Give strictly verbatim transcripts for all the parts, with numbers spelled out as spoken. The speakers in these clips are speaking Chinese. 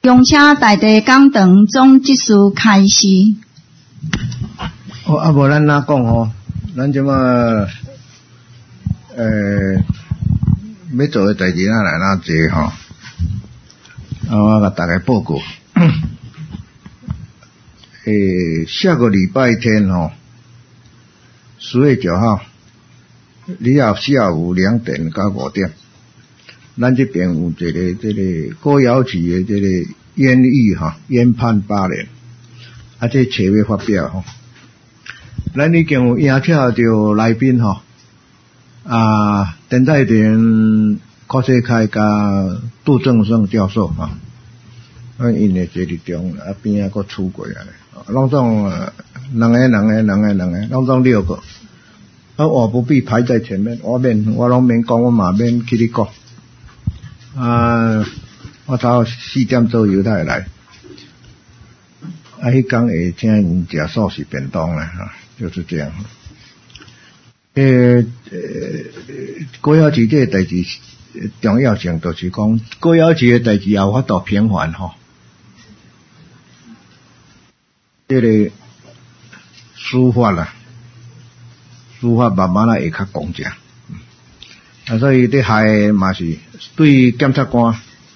恭请大地讲堂总执事开示。 哦，啊，无咱哪讲吼，咱即马呃要做诶代志哪来哪济吼，啊，我甲大家报告。诶，下个礼拜天吼，十月九号，你后下午两点到五点，咱这边有一个这个高窑区的这个冤狱哈，冤判八年，啊，这册要发表吼，咱已经有邀请到来宾吼，啊，陈在田、柯世凯加杜正胜教授哈，啊，因诶这里中啊边啊搁出过啊。拢总两个、两个、两个、两个，拢总六个。啊，我不必排在前面，我免，我拢免讲，我嘛免去你讲。啊，我到四点左右才会来。啊，迄天会请因食素食便当啦，哈，就是这样。诶、呃，高窑市这个代志重要性，就是讲高窑市的代志也有法度平缓吼。这个司法啦，司法慢慢啊会较公正，啊，所以伫害嘛是对检察官，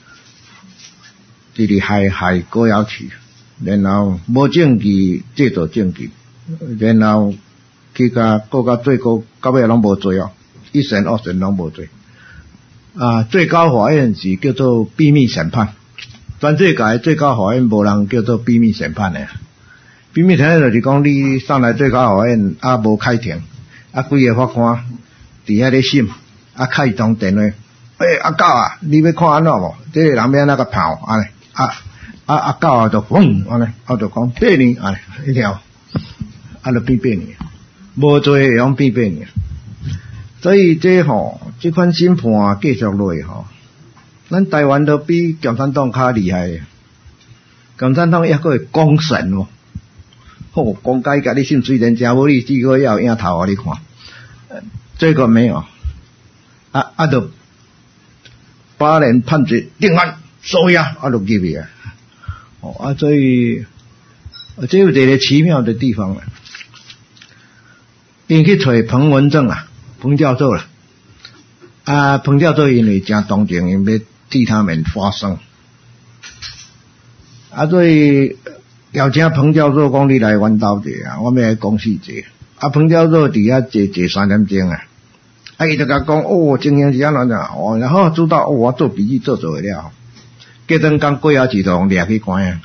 就是害害高窑市，然後無證據制造證據，然後去甲告甲最高到尾攏無罪哦，一審二審攏無罪。啊，最高法院是叫做秘密審判，全世界最高法院無人叫做秘密審判的。秘密審判就是講你上來最高法院啊無開庭，啊幾個法官佇遐咧審，啊開通電話，誒、欸、阿狗啊，你要看安怎無？這個人要安怎個跑安尼，啊啊阿狗啊就嗡安尼，我就講八年安尼一條，啊就變八年，無罪會用變八年，所以這吼這款審判繼續落去吼，咱台灣都比共產黨較厲害，共產黨抑個會公審喎。哦，公開甲你信雖然真無理，只個要影頭互你看，這個沒有，啊啊就八年判決定案收押，啊就入去啊，哦啊所以，這有一個奇妙的地方啦，因去找彭文正啊，彭教授啦，啊彭教授因為真同情，因要替他們發聲，啊所以。邀請彭教授講你來阮兜者啊，我要來講四節。啊，彭教授佇遐坐坐三點鐘啊，啊伊就甲講哦，情形是安怎樣哦，然後知道哦，我做筆記做做會了，隔頓講過後自動掠去關啊，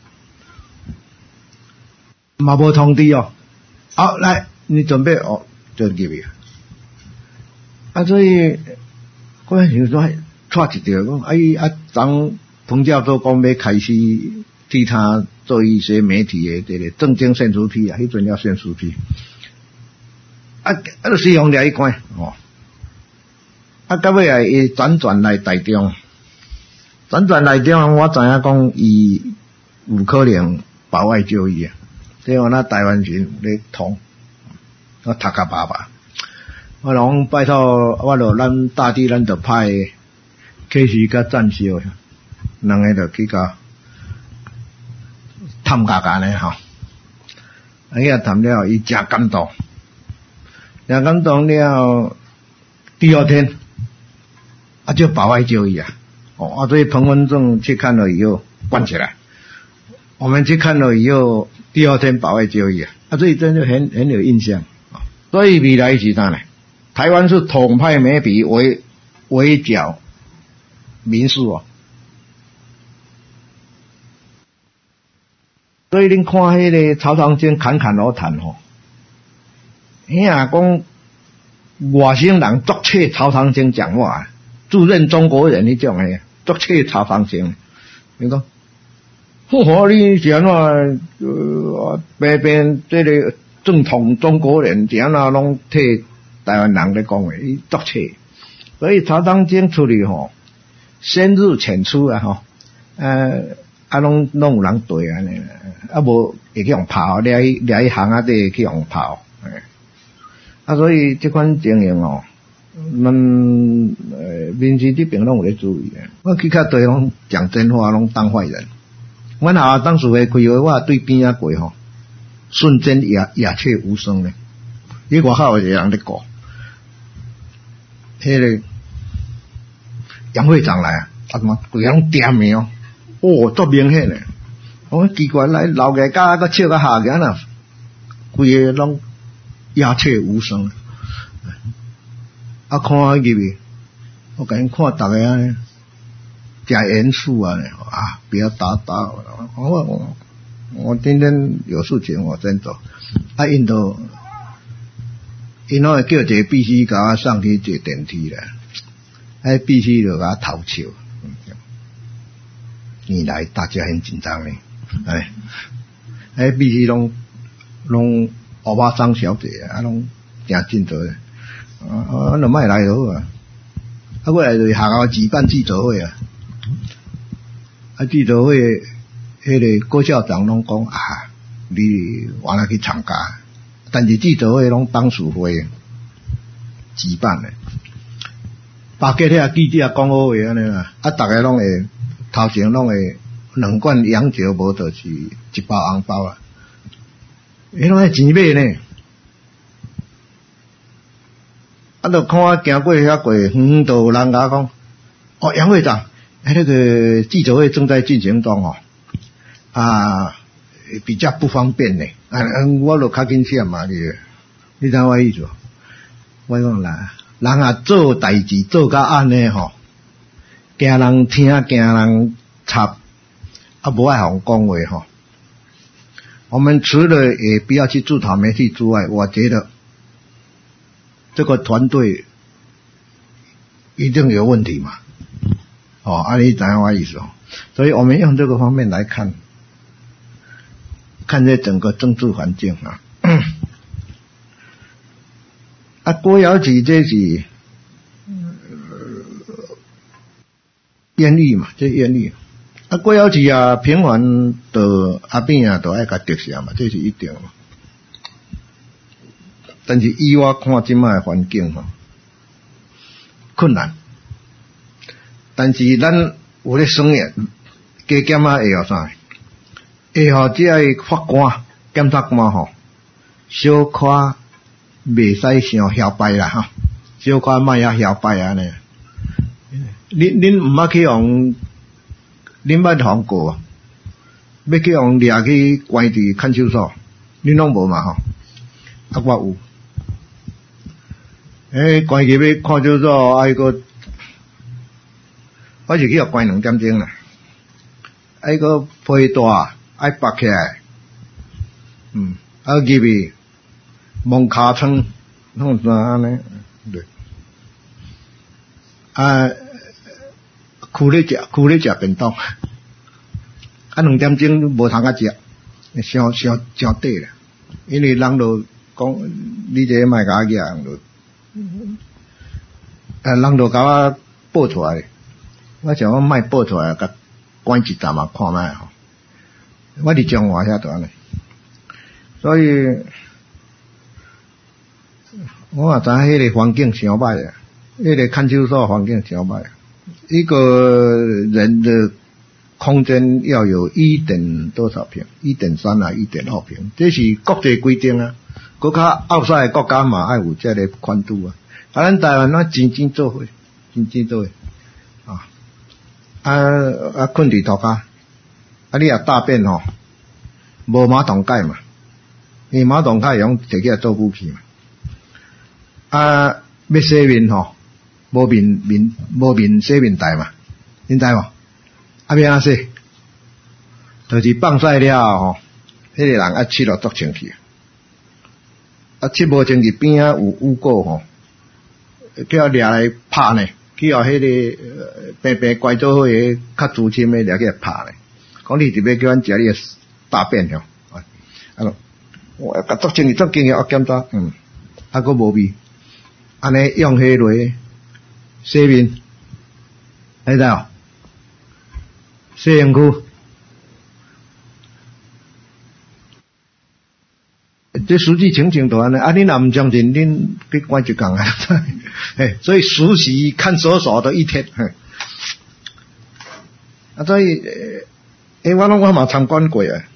嘛無通知哦，好來，你準備哦，就入去啊，啊所以嗰陣時說錯一條講，哎啊，當彭教授講要開始替他。做一些媒體的這個政經獻書批啊，迄陣要獻書批，啊啊，就是用掠去關哦，啊，到尾啊，伊輾轉來台中，輾轉來台中，我知影講伊有可能保外就醫啊，這樣咱台灣人咧通，我讀甲爸爸，我攏拜託，我著咱大地咱著派啟示甲戰修，兩個著去甲。探家家呢吼，啊伊啊探了，伊真感動，真感動了。第二天，啊就保外就醫啊，哦啊所以彭文正去看了以後關起來，我們去看了以後，第二天保外就醫啊，啊所以真的很很有印象啊。所以未來是啥呢？台灣是統派媒體圍圍剿民事哦。所以恁看迄個曹長青侃侃而談吼，遐講外省人作切曹長青講話，自認中國人迄種誒，作切曹長青。你講，哦，你是安怎呃，偏偏這個正統中國人是安怎攏替台灣人咧講誒，伊作切。所以曹長青出去吼，深入淺出啊吼，呃。啊，攏攏有人對安尼，啊無會去用炮，掠去掠去巷仔底去用炮，誒，啊所以這款情形哦，咱呃民視這邊攏有咧注意誒，我去較對攏講真話，攏當壞人。 阮下当时诶开会，我对边仔过吼，瞬间鸦鸦雀无声咧。伊外口有一个人咧讲，迄、那个杨会长来啊，啊妈，规个拢点名哦，哦，足明显诶。我奇怪，来老个家个笑个下个呐，规个拢鸦雀无声。啊，看入去，我感觉看大家安尼，真严肃啊！啊，不要打打我。我我我今天有事情，我先走。啊，因都，因拢会叫一个秘书甲我上去坐电梯啦。哎，秘书就甲我偷笑。你来，大家很紧张呢。哎，哎，秘书拢拢欧巴桑小姐啊，拢真尽责的。啊啊，就莫来就好啊。啊，我来就下校举办记者会啊。啊，记者会，迄个郭校长拢讲啊，你原来去参加，但是记者会拢当事会举办的。巴结遐记者讲好话安尼啦，啊，逐个拢会头前拢会两罐洋酒，无就是一包红包啊。迄拢爱钱买呢。啊，就看我行过遐过，远都有人甲讲，哦，杨会长，哎，那个记者会正在进行中哦，啊，比较不方便呢。啊，我就较紧闪嘛，你，你知我意思？我讲啦，人啊做代志做甲安尼吼，惊人听，惊人插，啊，无爱互讲话吼。我们除了也不要去助讨媒体之外，我觉得。这个团队一定有问题嘛？哦，啊，你知影我意思哦？所以我们用这个方面来看，看这整个政治环境啊。啊，郭瑶琪这是冤狱嘛，这冤狱。啊，郭瑶琪啊，平凡的阿扁啊，都爱甲得下嘛，这是一定嘛。但是以我看即摆环境吼，困难。但是咱有咧算诶，加减啊会互啥？会互即个法官、检察官吼，小可袂使伤嚣摆啦哈，小可莫遐嚣摆安尼。恁恁毋捌去用，恁捌互过啊？要去用掠去关伫看守所，恁拢无嘛吼？啊，我有。诶，关起要看守所，啊，迄个，我是去互关两点钟啦。啊，迄个皮带爱绑起来，嗯，啊，入去蒙尻川，弄啥安尼？对，啊，跍咧食，跍咧食便当，啊，两点钟无通甲食，伤伤伤短啦，因为人就讲，你这莫甲我养就。啊，人就甲我报出来，我想我莫报出来，甲关一站嘛看卖吼。我伫中华遐度安尼，所以我也知迄个环境伤歹啊，迄个看守所环境伤歹。一个人的空间要有一点多少平？一点三啊，一点二平，这是国际规定啊。国较ou西的国家嘛，爱有这个宽度啊。啊，咱台湾咱真真做伙，真真做伙啊！啊啊，困伫涂骹，啊，你若大便吼，无马桶盖嘛，因为马桶盖用摕起来做武器嘛。啊，要洗面吼，无面面无面洗面台嘛，恁知无？啊，要安怎洗？就是放屎了吼，迄个人啊，拭落足清气。啊，拭无清气边仔有污垢吼，叫掠来拍呢，去互迄个平平乖做伙个较资深的掠起来拍呢。讲你特别叫阮食你个大便吼，啊，啊，我甲足清气足清气，我检查，嗯，啊，佫无味，安尼用迄落洗面，你知哦？洗身躯。这实际情形就安尼，啊，恁若唔相信，恁去关一工啊！嘿，所以熟悉看守所的一天，嘿，啊，所以诶、欸，我拢我嘛参观过啊。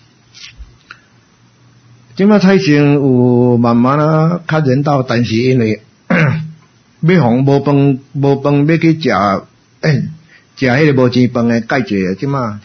即摆菜场有慢慢啊较人道，但是因为要互无饭无饭要去食，诶，食迄个无钱饭诶介济啊，即摆。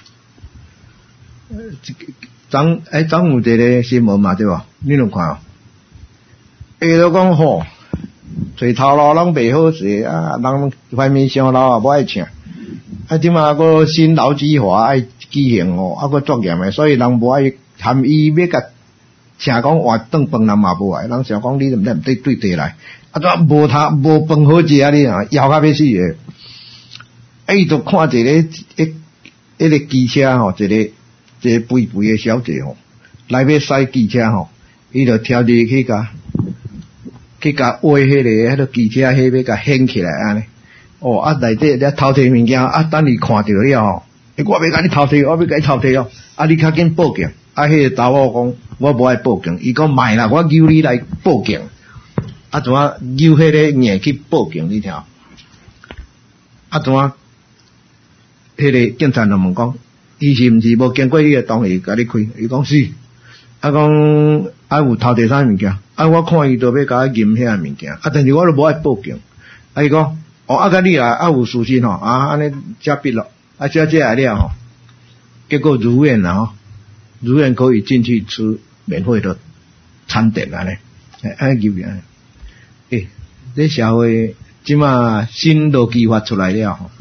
昨诶昨有一个新闻嘛对无？你拢看哦。伊都讲吼，找头路拢袂好势啊，人怀面上老也无爱请。啊，即马个新劳基法爱举行哦，啊个作严诶，所以人无爱含伊要甲请讲换顿饭人嘛无爱，人想讲你毋得对对地来，啊怎无他无饭好食啊你啊，枵甲要死诶！啊伊就看一个一一个机车吼，一个一个肥肥诶小姐吼，来要驶机车吼，伊就跳入去甲去甲挖迄个迄个机车迄要甲掀起来安尼。哦，啊，内底咧偷摕物件，啊，等你看着了吼，欸，我要甲你偷摕，我要甲你偷摕哦，啊，你较紧报警，啊，迄个查某讲，我无爱报警，伊讲卖啦，我揪你来报警，啊，怎啊揪迄个硬去报警，你听，啊，怎啊，迄个警察就问讲，伊是毋是无经过你个同意甲你开？伊讲是，啊，讲啊有偷摕啥物件？啊，我看伊都要甲我验遐物件，啊，但是我都无爱报警，啊，伊讲。哦，啊，甲你来啊，有事情吼，啊，安尼遮笔咯，啊，遮遮来了吼，结果如愿啦吼，如愿可以进去吃免费的餐点安尼，安尼入安尼，诶，这社会即马新路基法出来了吼，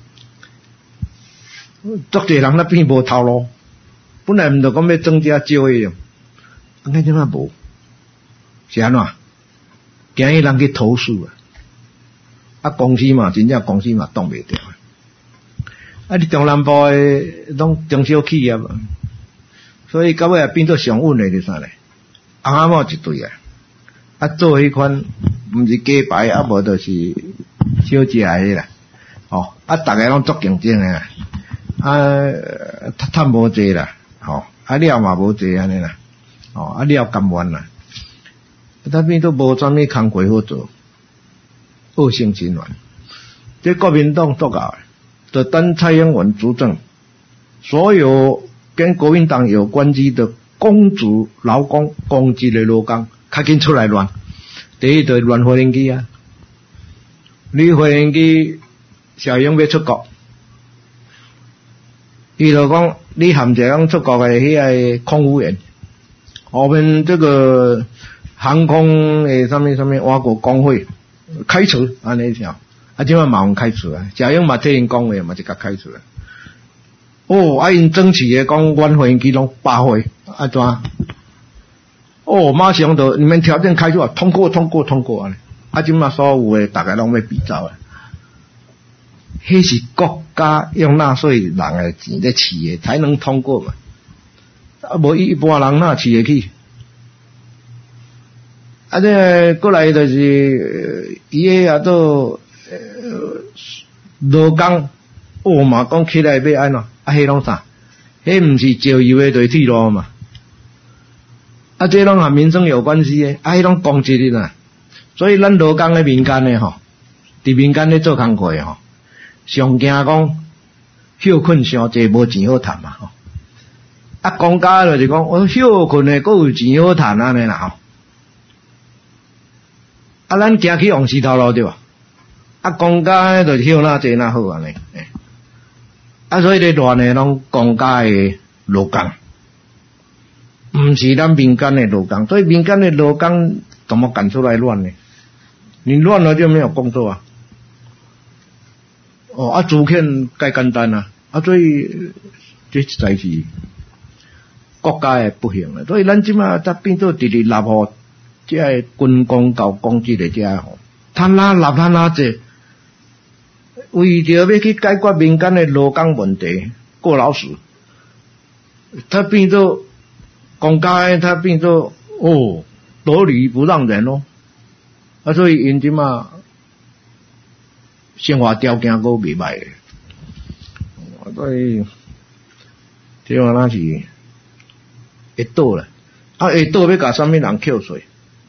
足侪人咧变无头路，本来毋着讲要增加就业，安尼即马无，是安怎？惊伊人去投诉啊！啊，公司嘛，真正公司嘛挡袂掉。啊，你中南部诶，拢中小企业嘛，所以到尾也变做上稳诶，是啥咧？红阿某一对啊，啊做迄款，毋是假牌，啊无就是小食诶啦。哦，啊，逐个拢足竞争诶啦，啊，趁无济啦，吼，啊了嘛无济安尼啦，哦，啊了甘愿啦，他变做无啥物工课好做。恶性循环，这国民党做搞，就等蔡英文执政，所有跟国民党有关系的公职、劳工、公职的劳工，较紧出来乱。第一就乱飞行机啊，你飞行机小英要出国，伊就讲你含一个出国的迄个空服员，后面这个航空诶什么什么外国工会。开除安尼条，啊，即摆马上开除啊！小英嘛替因讲话嘛，就甲开除啊。哦，啊，因争取诶讲，阮飞行机拢八回，啊怎？哦，马上就你们条件开出啊，通过，通过，通过安尼。啊，即摆所有诶，大家拢要比照啊。迄是国家用纳税人诶钱咧饲诶，才能通过嘛。啊，无一般人哪饲会起？啊，这过来就是伊个也都劳工，哦嘛讲起来要安怎？啊，迄拢啥？迄毋是石油诶，就是铁路嘛。啊，这拢和民生有关系诶，啊，迄拢公职的啦。所以咱劳工咧民间诶吼，伫民间咧做工课诶吼，上惊讲休困伤济，无钱好赚嘛吼。啊，公家就是讲，我休困诶，佫有钱好赚安尼啦吼。啊，咱行去往石头路对吧？啊，公家就是休哪济哪好安尼，啊，所以咧乱诶拢公家诶劳工，毋是咱民间诶劳工，所以民间诶劳工怎么赶出来乱呢？你乱了就没有工作啊。哦，啊，主权介简单啊，啊，所以这实在是国家诶不幸啊，所以咱即马才变做直直立互。即个军工教工职的遮吼，贪哪立贪哪济，为着要去解决民间的劳工问题，过劳死，他变做公家，他变做哦，夺理不让人哦，啊，所以因即嘛生活条件佫袂歹诶，所以即个那是会倒啦，啊，会倒要甲啥物人扣税？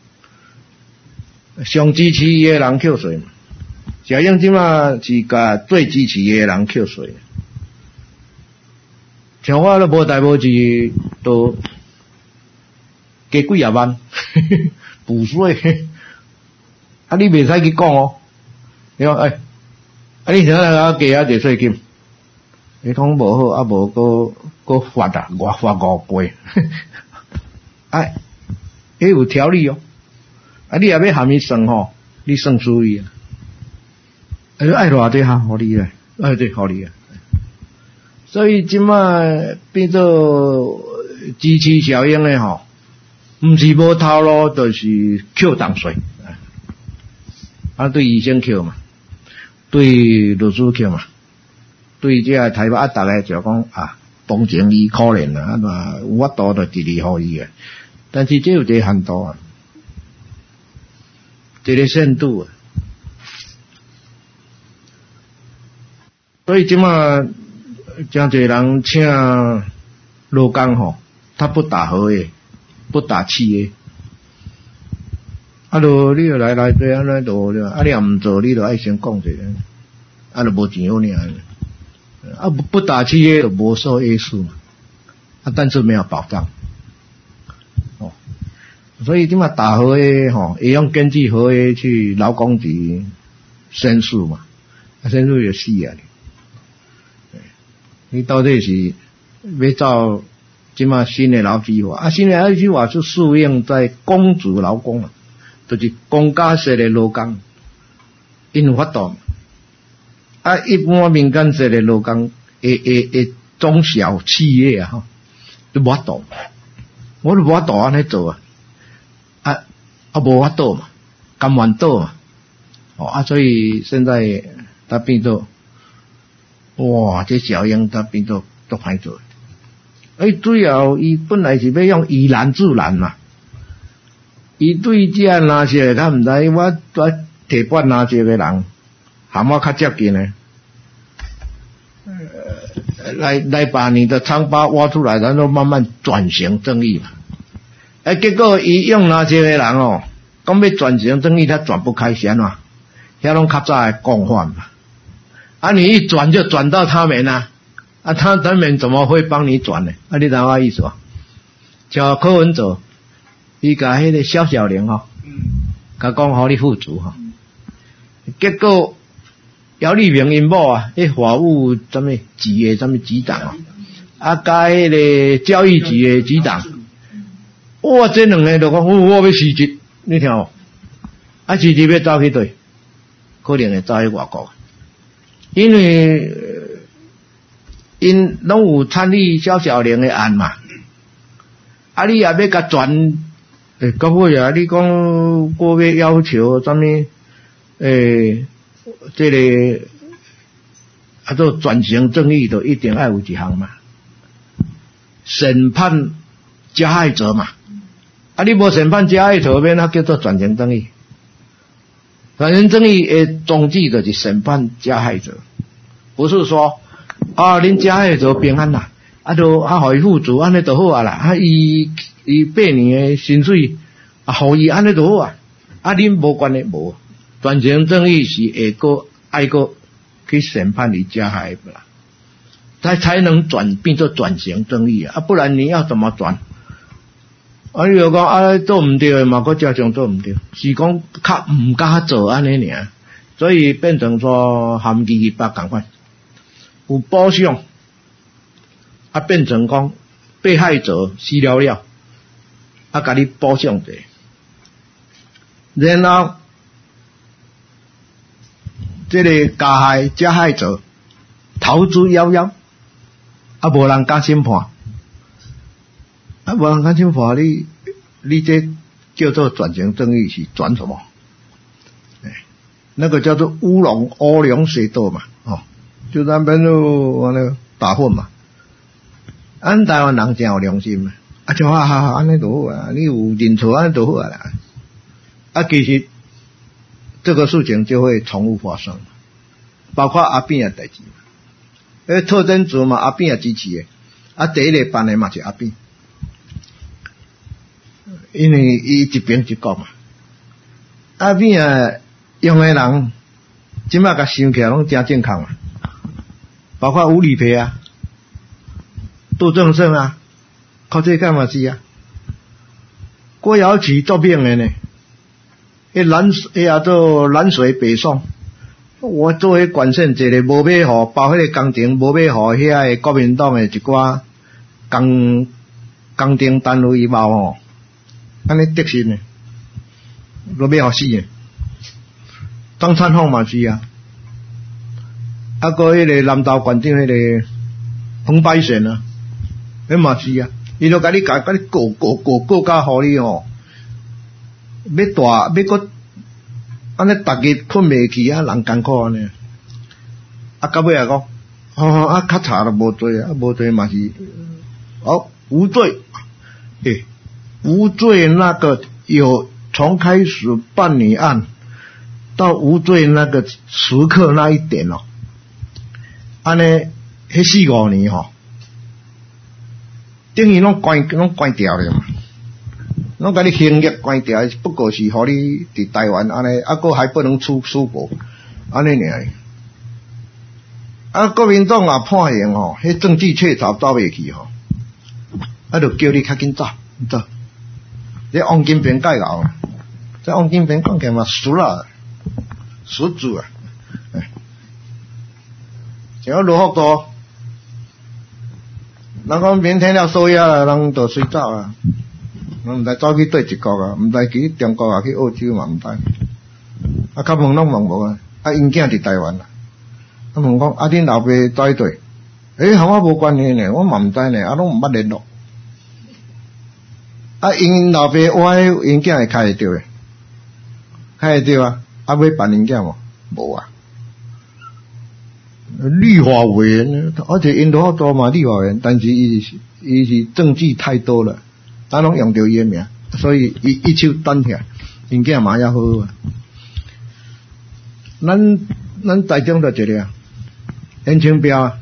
上支持伊诶人扣税嘛，小英即马是甲最支持伊诶人扣税， 像我都无代无志，都加几啊万补税，啊你袂使去讲哦，你讲诶，啊你想来加啊一税金，你讲无好，啊无个个罚啊，我罚五倍，啊，迄有条例哦，啊你也要含伊算吼，你算输伊啊，啊爱偌济哈，互你咧，哎对，互你啊。所以即摆变做支持效应咧吼，毋是无头路，就是扣重税，啊对医生扣嘛，对律师扣嘛，对这个台北啊，逐个就讲啊，同情伊可怜啦，啊嘛有法度就直直互伊个，但是这有一个限度啊，一个限度啊，所以即摆。真侪人请劳工吼，他不打合约，不打契约，啊，就你就来来对安尼就了，啊，你也毋做，你就爱先讲一下，啊，就无钱好领，啊，不不打契约就无受约束嘛，啊，但是没有保障，哦，所以即嘛打合约吼，会用根据合约去劳工局申诉嘛，啊，申诉就死啊！你到底是要照即马新的劳基法啊？新的劳基法是适用在公职劳工嘛，就是公家式的劳工，因有法度。啊，一般民间式的劳工，诶诶诶，中小企业啊，哈，都无法度，我都无法度安尼做啊，啊啊无法度嘛，甘愿做嘛，哦啊，所以现在它变做。哇！这小英他变做都歹做，哎，最后伊本来是要用以难治难嘛，伊对这哪些他毋知，我我提半哪些个人，含我较接近呢，呃，来来把你的疮疤挖出来，然后慢慢转型正义嘛，哎，结果伊用哪些个人哦，讲要转型正义，他转不开先嘛，遐拢较早的讲法嘛。啊，你一转就转到他们啊，啊，他他们怎么会帮你转呢？啊，你知道我意思吧？叫柯文哲，伊甲迄个萧小玲吼，甲讲互你富足吼，结果姚丽萍因某啊，迄法务什么局的什么局长啊，啊，甲迄个教育局的局长，哇，这两个就讲，我我要辞职，你听哦，啊，辞职要走去对，可能会走去外国。因为因拢有参与萧小玲的案嘛，啊，你也要甲转，诶，到尾啊，你讲我要要求什么？诶，这个啊，做转型正义，就一定要有一项嘛，审判加害者嘛，啊，你无审判加害者，免那叫做转型正义。转型正义的宗旨就是审判加害者，不是说啊，恁加害者平安啦，啊，就啊，互伊富足，安尼就好啊啦，啊，伊伊八年的薪水啊，互伊安尼就好啊，啊，恁无关系无，转型正义是会个爱个去审判你加害啦，才才能转变做转型正义啊，不然你要怎么转？啊！你又讲啊，做毋对诶嘛，佫照常做毋对，是讲较毋敢做安尼尔，所以变成说含二二八共款，有保障，啊变成讲被害者死了了，啊甲你保障者，然后这个加害加害者逃之夭夭，啊无人敢审判。啊，无人敢审判你，你这叫做转型正义是转什么？哎，那个叫做乌龙乌龙水斗嘛，哦，就那边就完了打混嘛。咱台湾人真有良心嘛，啊，就哈哈安尼就好啊，你有认错安尼就好啊啦。啊，其实这个事情就会重复发生，包括阿扁的代志嘛，诶，特侦组嘛，阿扁也支持的，啊，第一个办的嘛是阿扁。因为伊一边一讲嘛，阿扁啊用诶人，即摆甲想起来拢真正确嘛，包括吴理培啊， 杜正胜啊，靠这干嘛是啊？郭瑶曲做命的呢，迄蓝哎呀做蓝水北宋，我作为管县一个无买互包迄个工程，无买互遐个国民党的一寡工工程单位包吼，安尼得信呢，都买互死的。张灿凤嘛是啊，啊个迄个南投县长迄个彭百善啊，迄嘛是啊，伊就甲你甲甲你告告告告甲互你吼，要大要搁安尼，逐日困袂去啊，人艰苦安尼。啊，到尾啊讲，哦啊，较查都无罪啊，无罪嘛是哦无罪，诶，无罪那个有从开始办理案到无罪那个时刻那一点哦，安尼迄四五年吼，等于拢关拢关掉了嘛。拢甲你刑役关掉，不过是互你伫台湾安尼，啊，佫还不能出出国，安尼尔。啊，国民党也判刑吼，迄政治确凿走袂去吼，啊，就叫你较紧走，走。这王金平介绍，这王金平讲起嘛熟啦，熟主啊，像落雨大，人讲明天了收押了，人就随走啊。我毋知走去对一国啊，毋知去中国啊，去澳洲嘛毋知。啊，较问拢问无啊，啊，因囝伫台湾啊。啊，问讲啊，恁老爸在对？诶，和我无关系呢，我嘛毋知呢，啊，拢毋捌联络。啊，因老爸我因囝会开会着诶，开会着啊，啊，要办因囝无？无啊。立法委员，而且因都好多嘛，立法委员，但是伊是伊是政绩太多了。咱拢用着伊诶名，所以伊一手担起来，因囝嘛也好啊。咱咱台中就一个啊，严清标，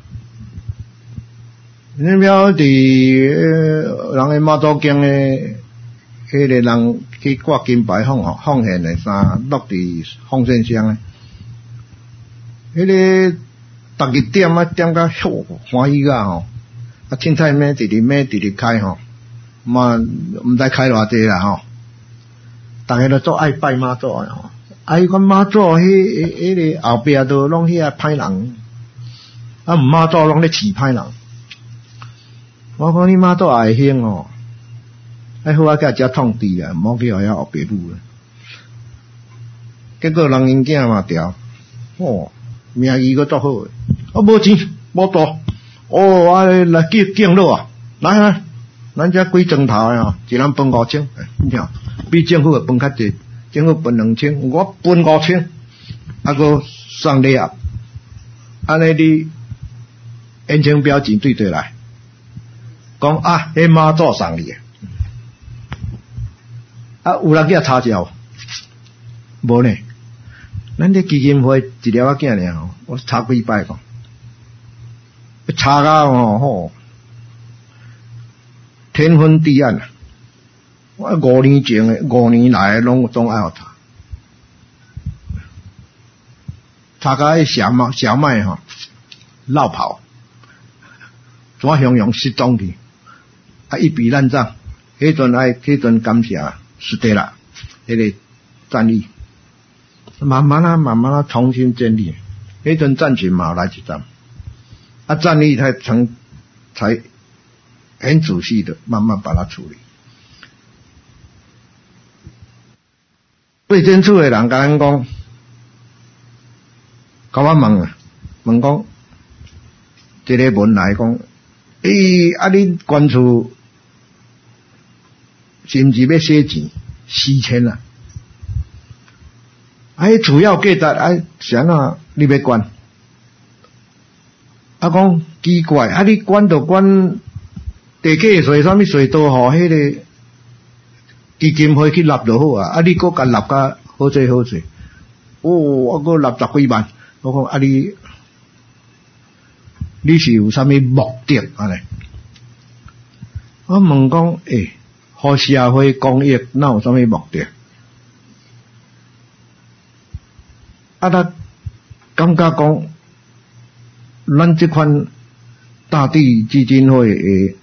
严清标伫人诶妈祖经诶，迄个人去挂金牌奉奉献诶衫，落伫奉献箱诶，迄个逐日点啊点甲许欢喜啊吼，啊凊彩买直直买直直开吼。嘛，毋知开偌济啦吼，逐个都做爱拜妈祖诶吼，啊伊讲妈祖迄迄个后壁都拢遐歹人，啊毋妈祖拢咧饲歹人。我讲你妈祖也会兴哦，哎好啊，甲遮痛治啊，毋好去互遐后壁路啦。结果人因囝嘛调，哦，名义阁足好诶，啊无钱无大，哦啊来敬敬落啊，来来。咱遮几砖头诶吼，一人分五千，你听，比政府诶分较济，政府分两千，我分五千，啊个送礼盒，安尼你严清标钱对对来，讲啊，迄妈祖送你诶，啊有人去查一无呢？咱这基金会一条仔囝尔吼，我查几摆讲，查到吼吼。天昏地暗啊！我五年前诶，五年来拢总爱互查，查甲迄小麦小麦吼落跑，怎样样失踪去？啊，一笔烂账，迄阵爱迄阵感谢是对啦，迄个战役，慢慢啊慢慢啊重新建立，迄阵战群嘛来一站，啊战役才成才。很仔细的慢慢把它处理。卫生处的人甲咱讲，甲我问啊，问讲，一个文来讲，诶、欸，啊恁官处是毋是要洗钱？四千啊！啊，迄主要价值啊，啥啊？你要管？啊，讲奇怪，啊，你管就管。地价税啥物税多吼，迄个基金会去纳就好啊，啊你搁甲纳甲好济好济，哦，我搁纳十几万，我讲啊你你是有啥物目的安尼？我问讲，诶、欸，互社会公益哪有啥物目的？啊，咱感觉讲，咱即款大地基金会的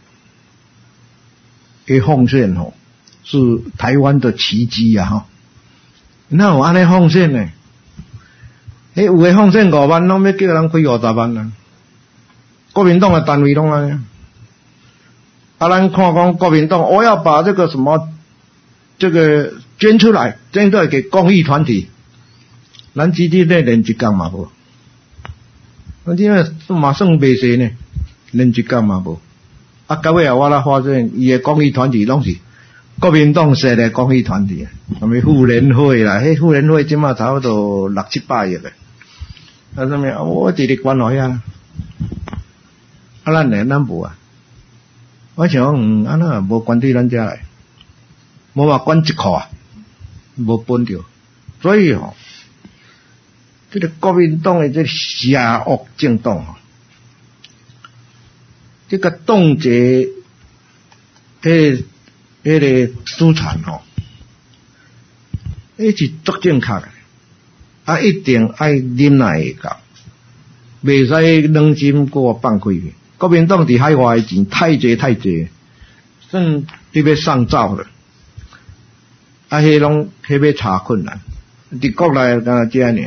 的奉献吼，是台湾的奇迹啊！哈，哪有安尼奉献呢？诶，有诶奉献五万，拢要叫人开五十万啊！国民党的单位拢安尼。啊，咱看讲国民党，我要把这个什么这个捐出来，捐出来给公益团体。咱基地内连一工嘛无，咱即个嘛算袂济呢，连一工嘛无。啊，到尾啊，我才发现伊诶公益团体拢是国民党设的公益团体，什么妇联会啦，迄妇联会即马差不多六七百亿诶。啊，什么我直直管落遐，啊，咱呢咱无啊。我想嗯，安那无关对咱遮来，无话管一箍啊，无分着，所以吼、哦，这个国民党的这邪恶政党吼，这个冻结迄迄个资产吼，迄是足正确的，啊，一定爱忍耐会到，袂使软心过放开去。国民党伫海外的钱太济太济，算你要上照了，啊，迄拢迄要查困难，伫国内敢若遮尔，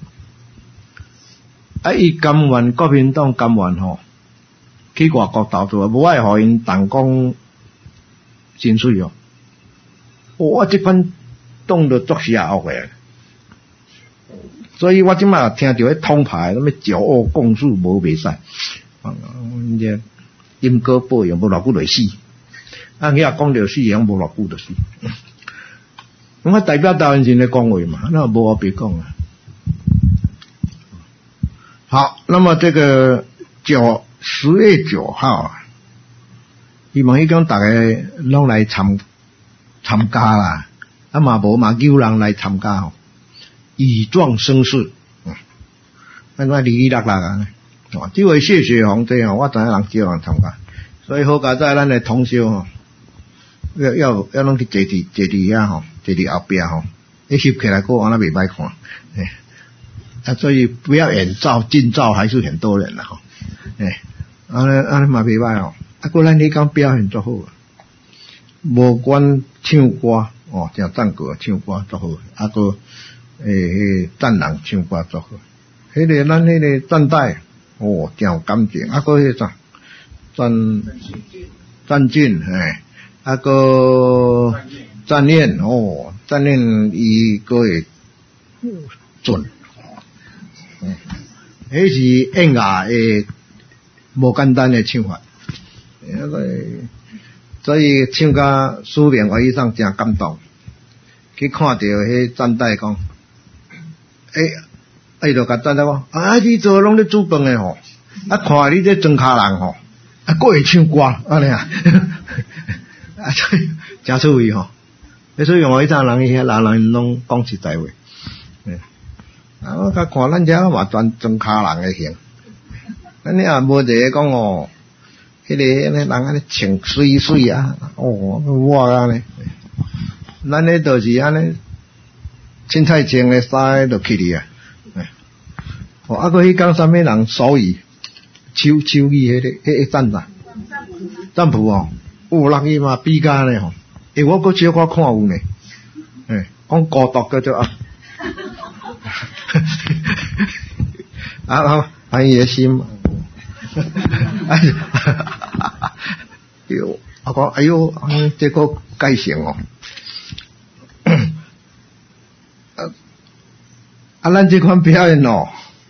啊，伊甘愿国民党甘愿吼，去外国投资，无爱互因动工薪水哦，我即款党就作邪恶诶，所以我即马听到迄通牌，什么九恶共事无袂使。啊，这因果报应无偌久就死，啊，你也讲着死，样无偌久就死。我代表台湾人的讲话嘛，那无我别讲啊。好，那么这个九十月九号啊，希望伊讲大家拢来参参加啦，啊嘛无嘛叫人来参加吼，以壮声势，嗯，那个哩哩啦啦啊。哦，这位谢雪红这样，我知影人少人参加，所以好佳在咱的通宵吼，要要要拢去坐伫坐伫遐吼，坐伫后壁吼，一翕起来个安那袂歹看，哎，啊，所以不要远照近照还是很多人啦吼，哎，安尼安尼嘛袂歹哦，啊，过咱迄讲表现足好，无管唱歌哦，真赞过唱歌足好，啊个诶赞人唱歌足好，迄个咱迄个赞带。哦，真有感情，啊，个迄啥，张张俊，哎，啊个张念，哦，张念伊个会准，嗯，迄是演雅诶，无简单诶唱法，那个，所以唱甲书面话以上真感动，去看到迄张带讲，诶。伊就甲赞讲，啊，你做拢咧煮饭诶吼，啊，看你这装卡人吼，啊，佫会唱歌，安尼啊，啊，真趣味吼。所以用我迄阵人遐人人拢讲实在话，嗯，啊，我甲看咱遮嘛专装卡人诶型，咱你也无一个讲哦，迄、那个迄个人安尼穿水水啊，哦，我安尼，咱咧就是安尼，凊彩穿诶衫就去哩啊。哦，啊，个迄讲啥物人手语、手手语迄个迄个赞啥？赞普哦，有人伊嘛比甲呢吼，诶，我搁小可看有呢，诶，讲孤独叫做啊，啊啊，安伊诶心，哎哟，啊讲哎哟，啊，这个改成哦，啊，啊，咱这款表演哦。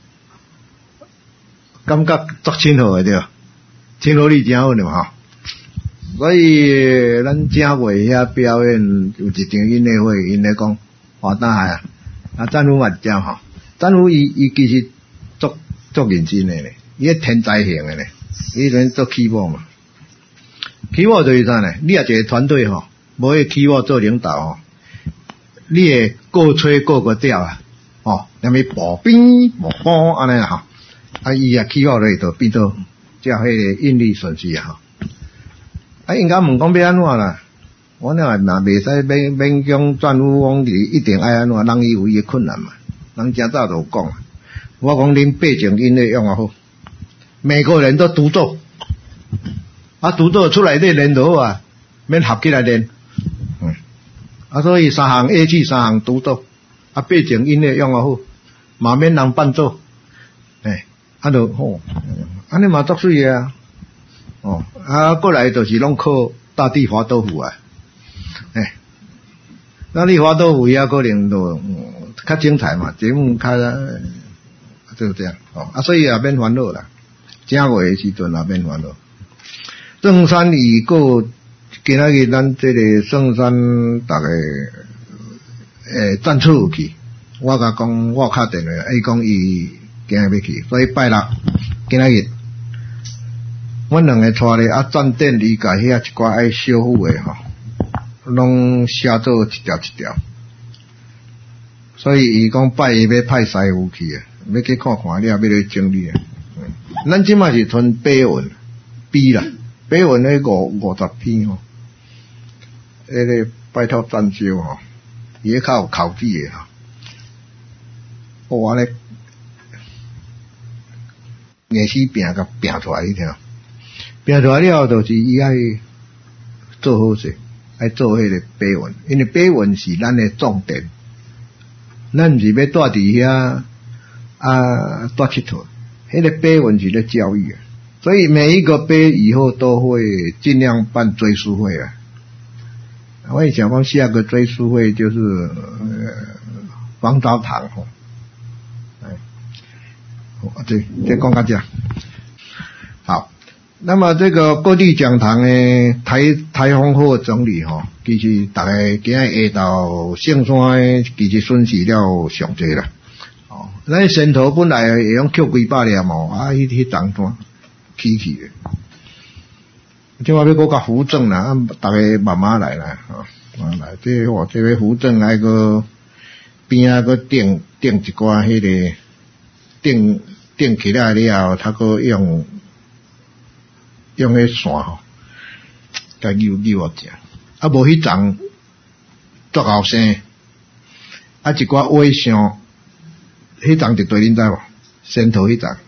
感觉足亲和的对，亲和力真好的嘛哈。所以咱正月遐表演有一场音乐会，因咧讲华大海啊，啊战虎嘛正吼，战虎伊伊其实足足认真的咧，伊个天才型的咧，伊阵做起舞嘛，起舞就是啥呢？你也一个团队吼，无迄起舞做领导吼，你会各吹各个调啊，哦，那么步边步步安尼啦吼。啊，伊也起舞咧，就变做遮迄个应力顺序啊！啊，应该问讲要安怎啦？我那嘛袂使勉勉强战虎讲伊一定爱安怎，人伊有伊诶困难嘛，人真早就讲啊。我讲恁八种音乐用啊好，每个人都独奏， 啊，拄到出来咧练就好啊，免合起来练。嗯，啊，所以三项 A 去三项拄到，啊，背景音乐用得好，嘛免人伴奏，诶，啊就好，安尼嘛足水个啊，哦，啊，过来就是拢靠大地滑豆腐啊，诶，大地滑豆腐也可能就较精彩嘛，节目较就这样，哦，啊，所以也免烦恼啦，正月时阵也免烦恼。圣山伊个今仔日咱这个圣山逐个诶赞助有去，我甲讲我敲电话，伊讲伊今日要去，所以拜六今仔日，阮两个带咧啊站店里甲遐一寡爱修复诶吼，拢写做一条一条，所以伊讲拜一要派师傅去啊，要去看看了，要去整理啊。嗯、咱即马是存八文 B 啦。北文那五五十篇吼，迄个拜托赞修吼，也较有考据诶吼。我咧硬死拼甲拼出来，你听，拼出来了就是伊爱做好势，爱做迄个北文，因为北文是咱诶重点，咱毋是要住伫遐啊住佚佗，迄个北文是咧教育啊。所以每一个杯以后都会尽量办追思会啊。我也想讲下个追思会就是呃黄昭堂吼，哎，对，这讲到这。好，那么这个各地讲堂呢，台台风后整理吼，其实大概今日下到圣山其实损失了上济啦。哦，咱先头本来会用扣几百粒毛，啊，迄迄当段。起去诶，即我要搁甲扶正啦，啊，逐个慢慢来啦，吼，慢慢来。这我这个扶正还搁边啊搁顶顶一寡迄个顶顶起来了后，他搁用用迄线吼，甲扭扭啊只，啊无迄丛足后生，啊一寡尾箱，迄丛就对恁知无？先头迄丛。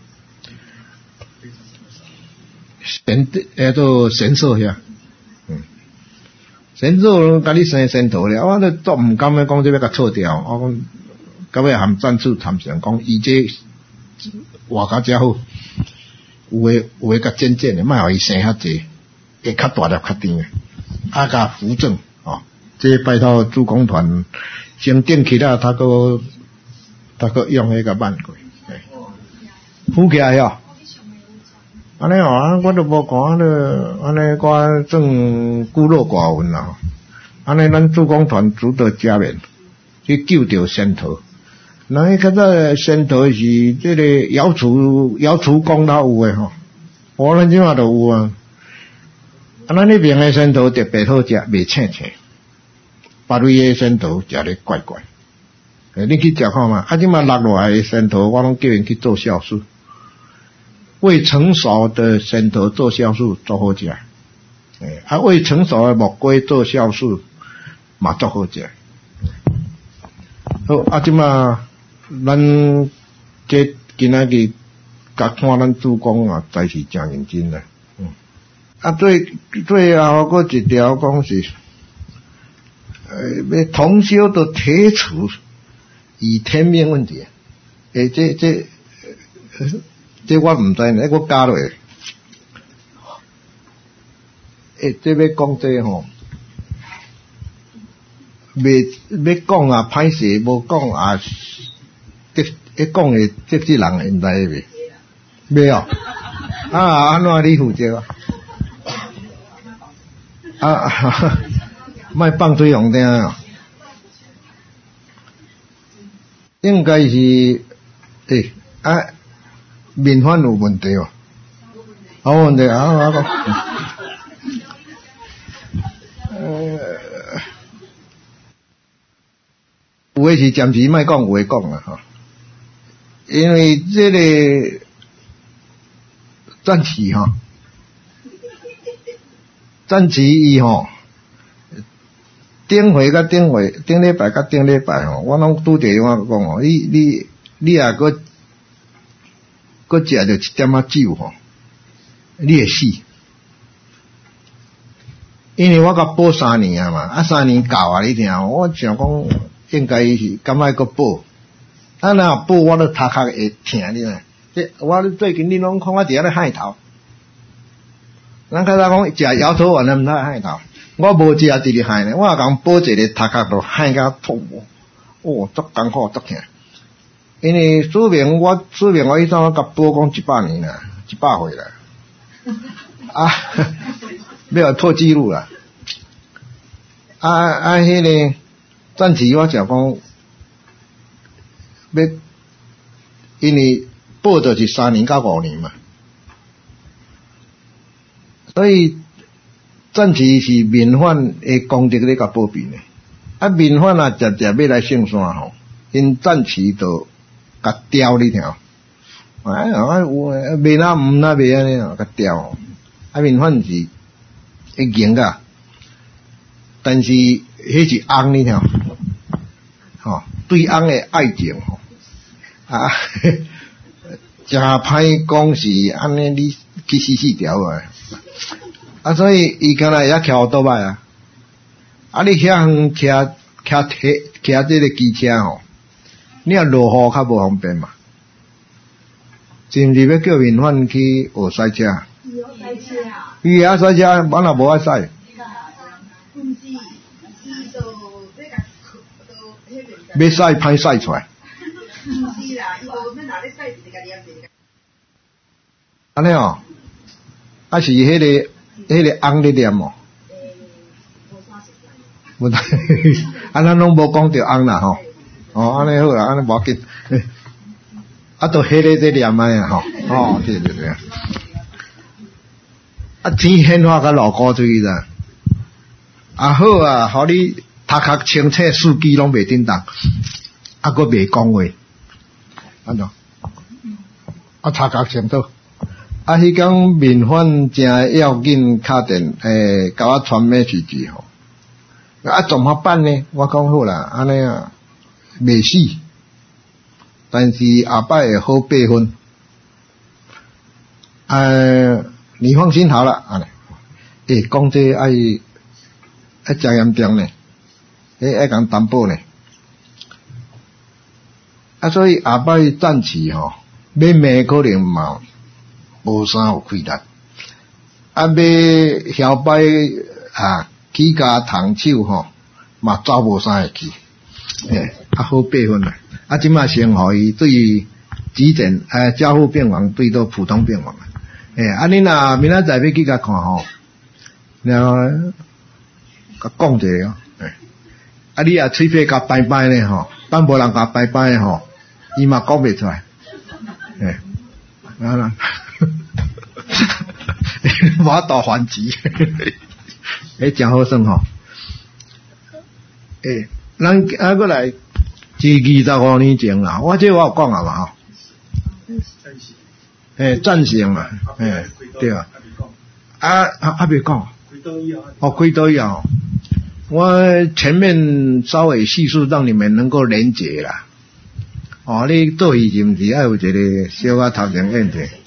神诶，都神兽遐，嗯，神兽甲你生先头了，我都做毋甘要讲这要甲错掉，我讲到尾含赞助参详讲，伊这活较遮好，有诶有诶较渐渐诶，莫互伊生遐济，会较大粒较长诶，啊甲扶正哦，这拜托主公团先顶起来，他个他个用迄个慢过，扶起来哦。安尼哦，我都无看了，安尼我算孤陋寡闻啦。安尼咱主公团值得加冕，去救着先头。那迄较早先头是这个姚楚姚楚公老有诶吼，我咱即马都有啊。啊，咱那边诶先头特别好食，袂青青。别位诶先头食咧怪怪。诶，你去食看嘛？啊，即马落落来诶先头，我拢叫人去做酵素。未成熟的仙头做酵素足好食，诶，啊未成熟的木瓜做酵素嘛足好食。好，啊即马咱这今仔日甲看咱主公啊，真是真认真啦。嗯，啊最最后佫一条讲是，呃，要通宵的铁杵以天命问题，诶，这这。呃这我毋知呢，我加落。诶，这要讲这吼，袂要讲啊，歹势无讲啊，这一讲诶，这些人应该袂，袂哦。啊，安怎你负责啊？啊，莫放水红灯啊！应该是诶啊。面反有问题哦，有问题啊！我讲，呃，有诶是暂时莫讲，有诶讲啦吼，因为这个暂时吼，暂时伊吼，顶回甲顶回，顶礼拜甲顶礼拜吼，我拢拄着我讲哦，你你你也搁。搁食着一点仔酒吼，你会死。 因为我甲补三年啊嘛，啊三年到啊，你听，我想讲应该是感觉搁补，啊那补我都头壳会疼，你知？这我最近你拢看我伫遐咧害头，咱较早讲食摇头丸，咱毋通害头，我无食直直害呢，我讲补一个头壳都害甲痛，哦，足艰苦足疼。因为书名我书名我迄阵我甲补讲一百年啦，一百岁啦，啊，要破纪录啦，啊啊，迄个暂时我想讲，要因为补就是三年到五年嘛，所以暂时是民反的功德咧甲补平的，啊民反啊渐渐要来圣山吼，因暂时就甲调你听，哎啊有袂哪毋哪袂安尼啊，甲调，啊民反是会赢噶，但是迄是翁你听，吼对翁的爱情吼，啊。真歹讲是安尼，你去死死条啊！啊，所以伊敢若会晓骑奥多摆啊！啊，你遐远骑骑铁骑这个机车吼，你若落雨较无方便嘛？是毋是要叫民反去学赛车？赛车啊！伊啊赛车，我若无爱赛。要赛歹赛出来。是啦，伊无要哪咧赛，一个念一个。安尼哦，啊是迄、那个迄、那个翁咧念哦。诶，无啥实在。无，啊咱拢无讲着翁啦吼。哦，安尼好啦，安尼无要紧。啊，都迄个在念安尼吼。哦，对对对。啊，天显化甲落雨水啦。啊好啊，互你头壳清醒，司机拢袂叮当，啊，佫袂讲话。安怎？啊，头壳清楚。啊，迄工民反真要紧，敲电诶，甲我传咩事迹吼？啊，怎么办呢？我讲好啦，安尼啊，袂死，但是下摆会好八分。呃，你放心好了，安尼。诶，讲这爱爱真严重呢，诶，爱讲担保呢。啊，所以下摆暂时吼，要骂可能嘛无啥有气力，啊，要晓摆啊起家烫手吼，嘛走无啥会去，诶，啊好八分啦，啊，即马先互伊对于急诊诶加护病房对到普通病房啊，诶，啊你若明仔载要去甲看吼，然后甲讲者哦，诶，啊你啊喙齿甲拜拜呢吼，等无人甲拜拜吼。伊嘛讲袂出来，诶，啊啦，我大反击，诶，真好耍吼，诶，咱啊过来，是二十五年前啦，我这我有讲啊嘛吼，诶，战胜嘛，诶，对啊，啊啊啊别讲，哦，开刀以后，我前面稍微叙述让你们能够连结啦。哦，你倒伊是毋是爱有一个小可头前演者？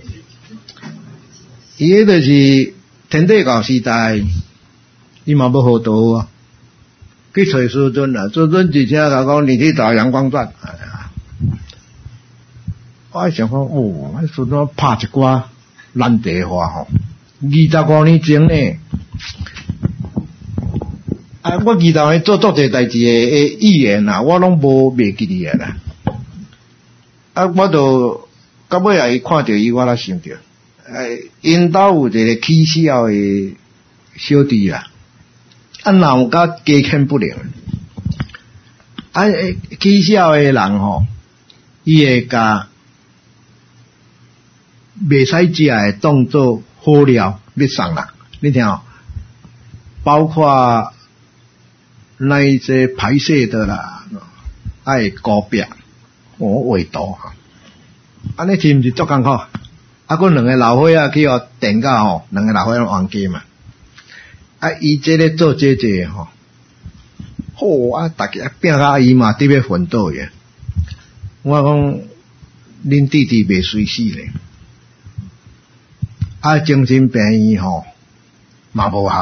伊迄就是天地教时代，伊嘛要好多啊。去找师尊啦，师尊直接甲讲，你去找阳光传。哎呀，我想讲，哦，迄师尊拍一寡难题话吼，二十五年前呢，啊，我二十年做做这代志诶语言啊，我拢无袂记哩啦。啊，我就到尾啊，伊看到伊，我才想到，诶，因兜有一个起笑的小弟啦，啊，脑甲家欠不良，啊，起笑的人吼，伊会甲袂使食的当做好料要送人，你听哦，包括那一些排泄的啦，爱高壁。我画图哈，安尼是毋是足艰苦？啊，佫两个老伙仔去互电到吼，两个老伙仔冤家嘛。啊，伊这咧做这这吼，好啊，大家拼甲伊嘛，得要奋斗嘅。我讲恁弟弟袂随死咧，啊，精神病院吼嘛无效，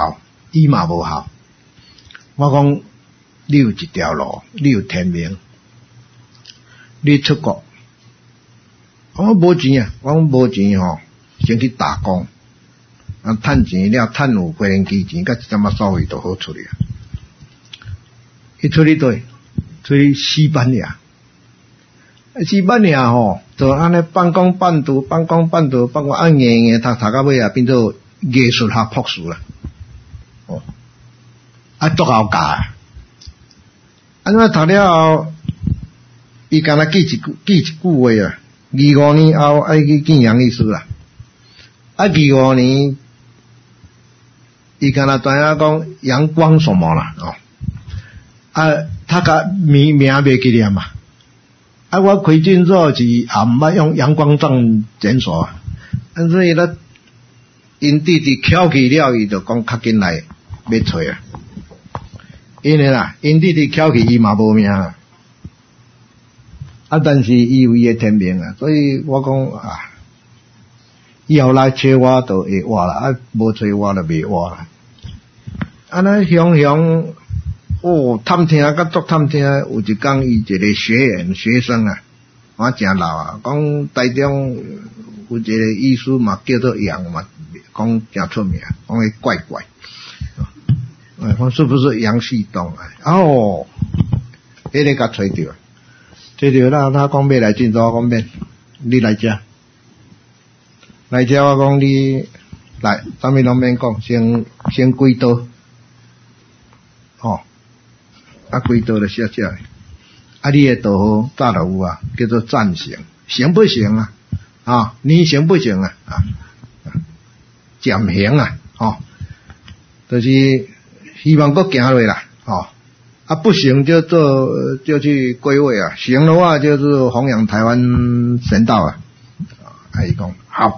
伊嘛无效。我讲你有一条路，你有天命，你出国，我无钱啊，我无钱吼，先去打工，啊，趁钱了，趁有飞行机钱，甲一点仔所费都好出去啊。伊出去对，出去西班牙，西班牙吼，就安尼半工半读，半工半读，半工按硬硬读读到尾啊，变做艺术学博士啦。哦，啊，足好教啊！安怎读了后，伊敢若记一句记一句话啊，二五年后爱去见杨律师啦。啊，二五年，伊敢若知影讲阳光什么啦哦。啊，他甲名名袂记念嘛。啊，我开诊所是也毋捌用阳光杖诊所啊，啊，所以咧，因弟弟翘起了，伊就讲较紧来要找啊。因为啦，因弟弟翘起伊嘛无命啊，啊，但是伊有伊诶天命啊，所以我讲啊，以后来找我就会活啦，啊，无找我就袂活啦。安尼雄雄。哦，探听甲足探听，有一讲伊一个学员学生啊，我真老啊，讲台中有一个医师嘛，叫做杨嘛，讲真出名，讲伊怪怪，哎，讲是不是杨旭东啊？哦，迄个甲找着，找着啦，他讲要来诊所，我讲免，你来遮，来遮我讲你来，啥物拢免讲，先先归刀，哦。啊，几道就写写的，啊，你的道号早就有啊，叫做赞成，行不行啊？啊，你行不行啊？啊，减刑啊，哦，就是希望搁行落啦，哦，啊，不行就做就去归位啊，行的话就是弘扬台湾神道啊。啊，伊讲好，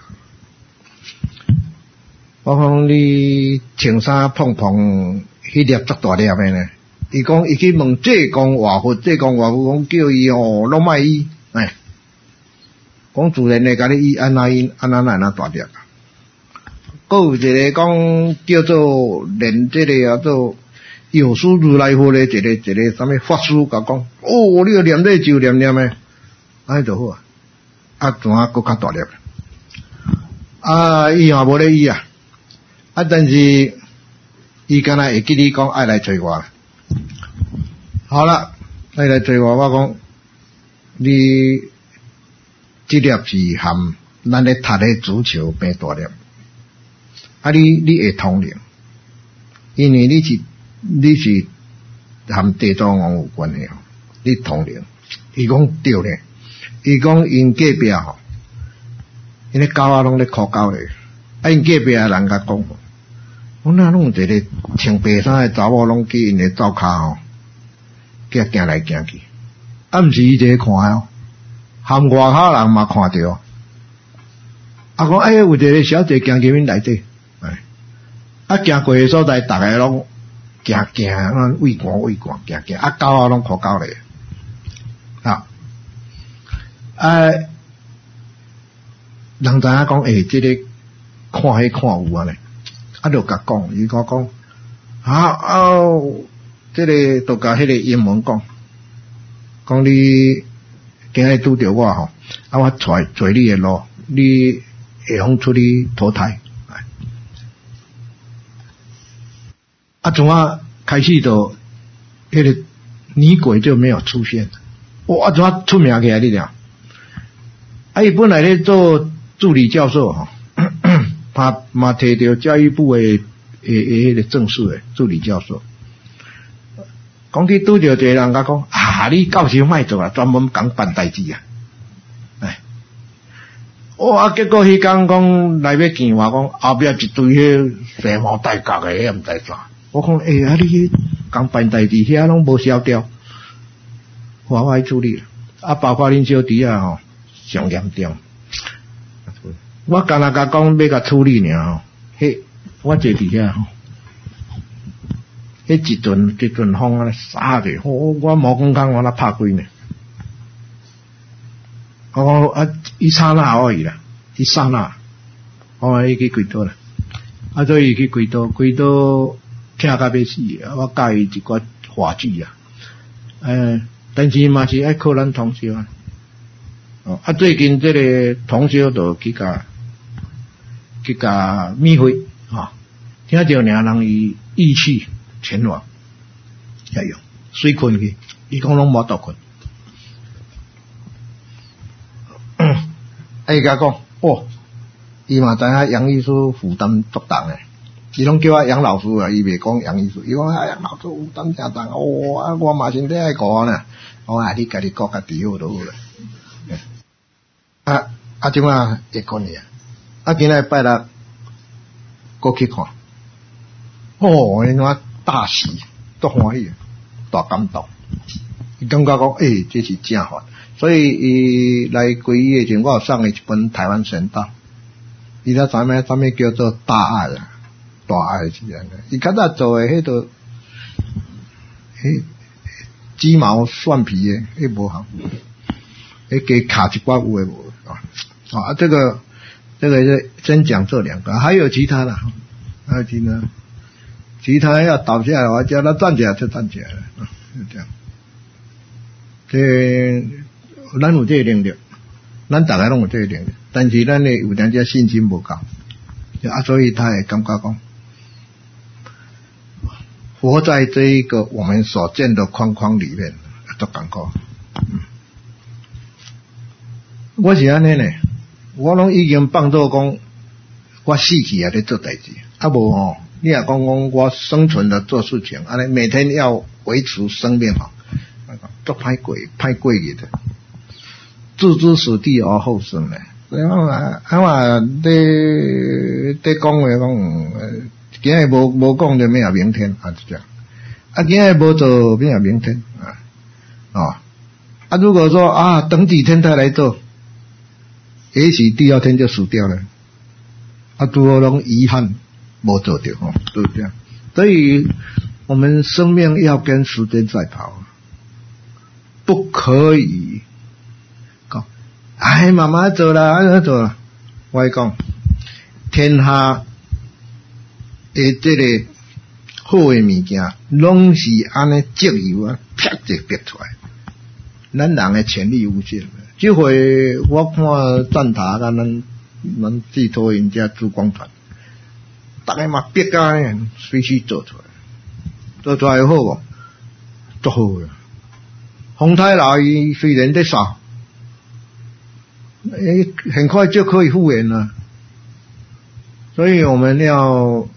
我讲你穿衫碰碰，迄粒足大粒的呢。伊讲，伊去问济公外佛，济公外佛讲叫伊哦，拢莫医，哎，讲自然诶，甲你医安那医安那安那大粒啊。搁有一个讲叫做连这个叫做有书如来佛咧，一个一个啥物法师甲讲，哦，你要念这就念念诶，安尼就好啊。啊，怎啊搁较大粒？啊，伊也无咧医啊，啊，但是伊敢若会记你讲爱来找我。好了，你来找我，我讲你这粒是含咱咧读咧足球变大粒，啊你你会通灵，因为你是你是含地藏王有关系哦，你通灵。伊讲对咧，伊讲因隔壁吼，因咧狗仔拢咧哭狗咧，啊因隔壁诶人甲讲，我那拢一个穿白衫诶查某拢去因诶灶骹吼。叫行来行去，啊，毋是伊一个看哦，含外口人嘛看着。啊，讲哎，有一个小姐行进阮内底，哎，啊，行过诶所在，逐个拢行行，啊，畏寒畏寒，行行，啊，狗仔拢哭狗咧，啊，啊，人知影讲，诶、欸，即、這个看迄看有啊咧，啊，就甲讲，伊甲讲，啊哦。这个都甲迄个英文讲，讲你今日拄着我吼，啊我带带你的路，你会用出去投胎，啊怎啊开始就迄个女鬼就没有出现，哇怎啊出名起来你俩，啊伊本来咧做助理教授吼，他嘛摕到教育部的诶诶迄个正式的助理教授。讲去拄着一个人甲讲啊，你教授莫做啊，专门讲办代志啊，哎，哇！结果迄工讲来要见我，讲后壁一堆迄西毛大角诶，迄毋知啥。我讲诶、欸，啊你讲办代志遐拢无消掉，我我去处理啊，包括恁小弟啊吼，上严重。我干那甲讲要甲处理尔吼，迄我坐伫遐吼。迄一阵一阵风啊，撒着，我我毛公康我那拍几呢？我讲啊，一刹那而已啦，一刹那，我伊去几多啦？ 啊，所以去规岛，规岛听甲要死啊！我教伊一寡话剧啊，呃，但是嘛是爱靠咱同学啊。哦，啊，最近这个同学都去甲去甲密会啊，听到两人伊意气前往，加油，睡困去，伊讲拢无倒困。啊，伊甲讲，哦，伊嘛知影杨秘书负担足重诶，伊拢叫我杨老师啊，伊袂讲杨秘书，伊讲啊杨老师负担真重，哦，啊我嘛身体爱顾呢，我啊你家己顾家己好就好啦。啊啊，即摆会讲你啊，啊今仔拜六过去看，哦，因我大喜，足欢喜，大感动，伊感觉讲，诶、欸，这是正法。所以伊来皈依诶前，我有送伊一本台湾神道，伊才知影啥物叫做大爱啊，大爱是安尼。伊较早做诶迄个，迄鸡毛蒜皮诶，迄无好，迄加卡一寡有诶无啊？啊，这个这个是先讲这两个，还有其他的，还有其他，其他要倒下来，我叫他站起来就站起来了，啊，就这样。这。咱有这个能力，咱大家拢有这个能力，但是咱呢有点只信心无够，啊，所以他也感觉讲，活在这一个我们所见的框框里面，都感觉，嗯，我是安尼呢，我拢已经放做讲，我死去也在做代志，啊无吼，你也讲讲我生存的做事情，安尼每天要维持生命吼，都歹过歹过去的。置之死地而后生咧，所以我啊，我咧咧讲话讲，今日无无讲就没有明天啊，就这样。啊，今日无做没有明天啊，哦，啊，如果说啊，等几天再来做，也许第二天就死掉了，啊，拄好拢遗憾无做到哦，都这样。所以我们生命要跟时间赛跑，不可以。哎，慢慢做啦，安怎做啦？我讲，天下诶，这个好诶物件，拢是安尼积油啊，啪就逼出来。咱人诶潜力无限。这回我看站塔甲咱咱寄托人家珠光团，大家嘛逼甲呢，随时做出来，做出来好无？足好诶。洪太老伊虽然在扫。诶，很快就可以复原了，所以我们要、呃、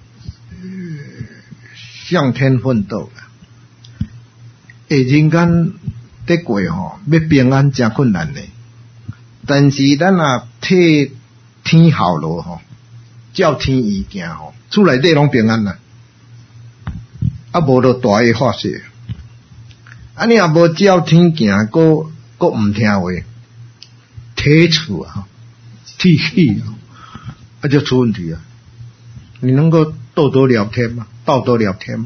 向天奋斗了。诶，人间得过吼，要平安真困难嘞。但是咱若替天效劳吼，照天意行吼，厝内底拢平安啦。啊，无就大个发泄。啊，你若无照天行，搁搁唔听话。铁杵啊，铁气啊，那就出问题了。你能够斗得了天吗？斗得了天吗？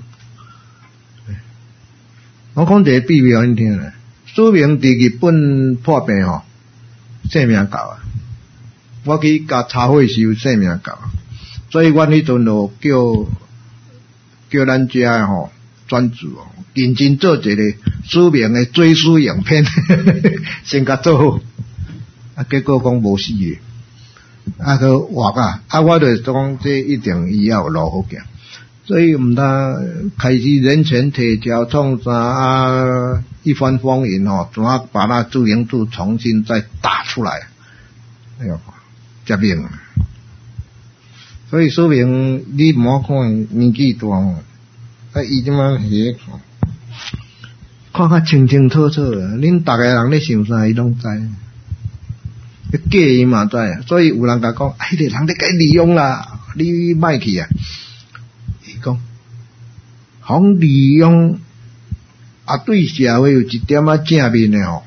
我讲一个比喻给你听咧，苏明伫日本破病吼，性命够啊。我去甲茶会时性命够，所以阮迄阵就叫叫咱遮吼专注哦，认真做一个苏明的追思影片，先甲做好。啊，结果讲无死诶，啊个活啊，啊我就讲这一定伊要有路好行，所以毋通开始人前提交创啥啊，一番风云吼，怎啊把那注明度重新再打出来，哎呦，真命！所以说明你唔好看年纪大哦，啊伊即马是看较清清楚楚啊，恁逐个人咧想啥，伊拢知。假伊嘛知，所以有人甲讲，迄个人咧该利用啦，你莫去啊。伊讲，好利用啊，对社会有一点仔正面诶吼，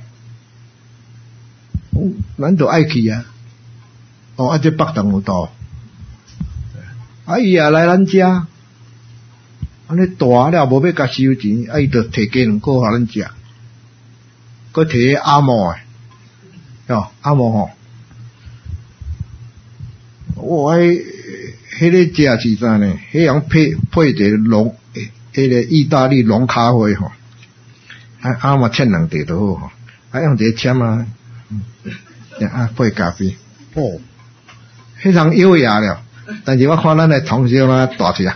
哦，咱就爱去啊。哦，啊，这北东有多，啊，伊也来咱遮，安尼大了无要甲收钱，啊，伊就摕鸡两个互咱食，佮摕阿毛诶，哟，阿毛吼。我迄迄个食是啥呢？迄样配配一个浓，迄个意大利浓咖啡吼，啊啊嘛切两块都好吼，啊用一个签啊，啊配咖啡，哦，非常优雅了。但是我看咱的同学嘛大只，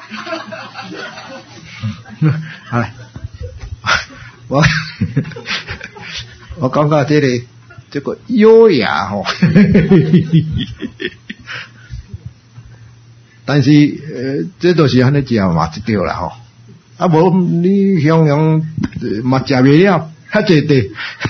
好嘞，我我感觉这个这个优雅吼。但是，呃，这都是安尼食嘛，一条啦吼。啊，无你向阳嘛食袂了，较济地，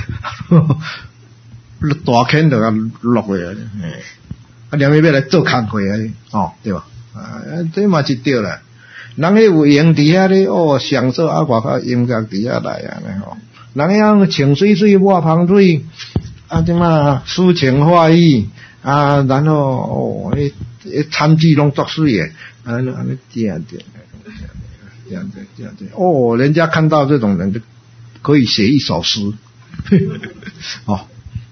大坑就甲落去啊！啊，连尾要来做工课啊，哦，对吧？啊，这嘛一条啦。人迄有闲伫遐咧，哦，享受啊，外口音乐伫遐来啊，吼。人遐清水水、抹香水，啊，怎嘛诗情画意啊，然后哦，迄。餐具拢作水诶，啊，安尼这样这样这样这样这样哦，人家看到这种人就可以写一首诗，哦，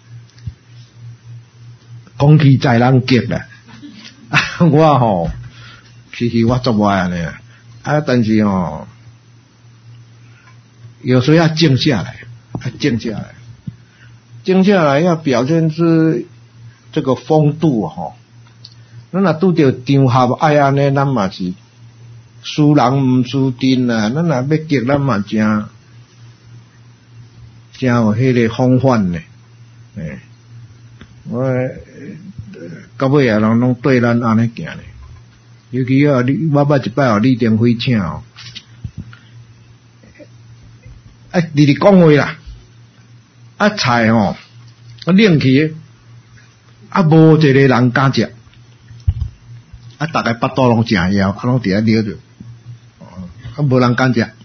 讲起在人急啦，啊，我吼，其实我做歪安尼啊，啊，但是吼，有时候要静下来，要静下来，静下来要表现出这个风度吼。咱若拄着场合爱安尼，咱嘛是输人毋输阵啊！咱若要激，咱嘛真真有迄个风范呢。诶，我到尾啊，人拢对咱安尼行呢。尤其啊，你我捌一摆互李登辉请哦，哎，你哋讲话啦，啊菜吼，啊冷去，啊无一个人敢食。啊，大概巴肚拢食枵，啊，拢伫遐撩着，啊，无人敢食。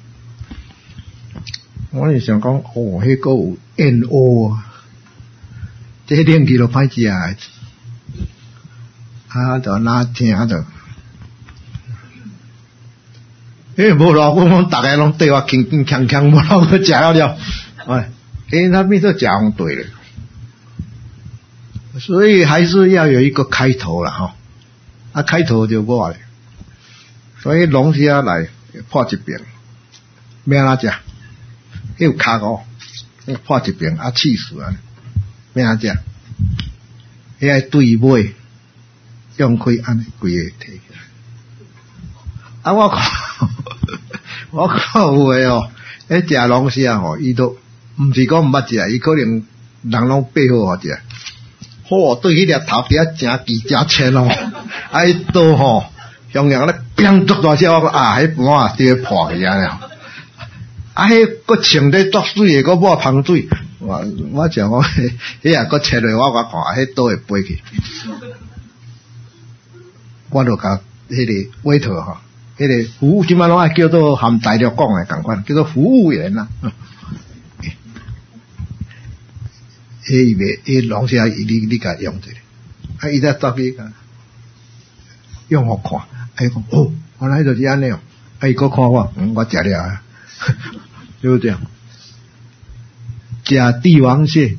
我是想讲，哦，迄个有燕窝啊，这冷气都歹食诶，啊，就哪听着，诶，无偌久，阮大家拢对我轻轻锵锵，无偌久食了了，哎，诶，他变做食红对了，所以还是要有一个开头啦，吼。啊，开头就我咧，所以龙虾来破一遍，免哪食，迄有卡骨，破一遍啊，气死啊！免哪食，迄个对尾用开安尼规个摕起来。啊，我看，我看有诶哦，迄食龙虾吼，伊都毋是讲毋捌食，伊可能人拢背好互食。好，对迄粒头壳真奇真浅哦，啊，迄刀吼，向阳咧，砰捉大只，我讲啊，迄盘啊，直破去啊了。啊，迄个穿咧作水诶，个抹香水，我我想讲，迄啊个切落，我我看，迄刀会飞去。我就甲迄个委托吼，迄个服务即摆拢爱叫做含材料讲诶共款，叫做服务员啦。迄伊袂，迄龙虾伊你你甲用一下，啊，伊才走去甲用互看，啊，伊讲哦，原来就是安尼哦，啊，伊搁看我，嗯，我食了啊，就是这样。食帝王蟹，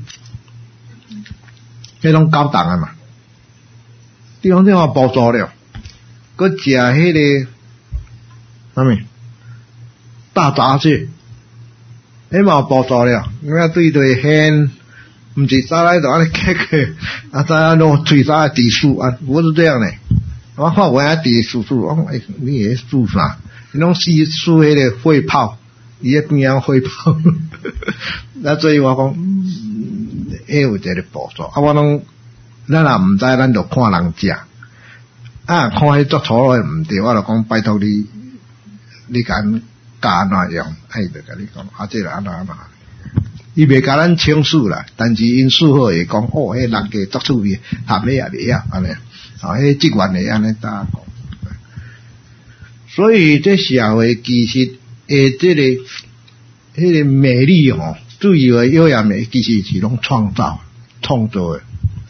迄种高档啊嘛，帝王蟹我包做了，搁食迄个啥物大闸蟹，迄嘛包做了，因为对对鲜。毋是早来就安尼客客，啊早来弄嘴早地鼠啊，不是这样的。我看我遐地鼠鼠，我讲诶，你迄鼠啥？你拢死鼠迄个肺泡，伊迄边啊肺泡。那所以我讲，迄有一个步骤，啊我拢，咱也毋知，咱就看人食。啊，看迄作粗诶毋对，我就讲拜托你，你甲教安怎用，啊伊就甲你讲，啊这个安怎安怎。伊袂甲咱倾诉啦，但是因事后会讲，哦，迄人家作趣味，含咧也袂晓安尼，啊，迄职员会安尼搭讲。所以这社会其实诶，这个迄、那个美丽吼，主要诶优雅美，其实是拢创造、创造诶。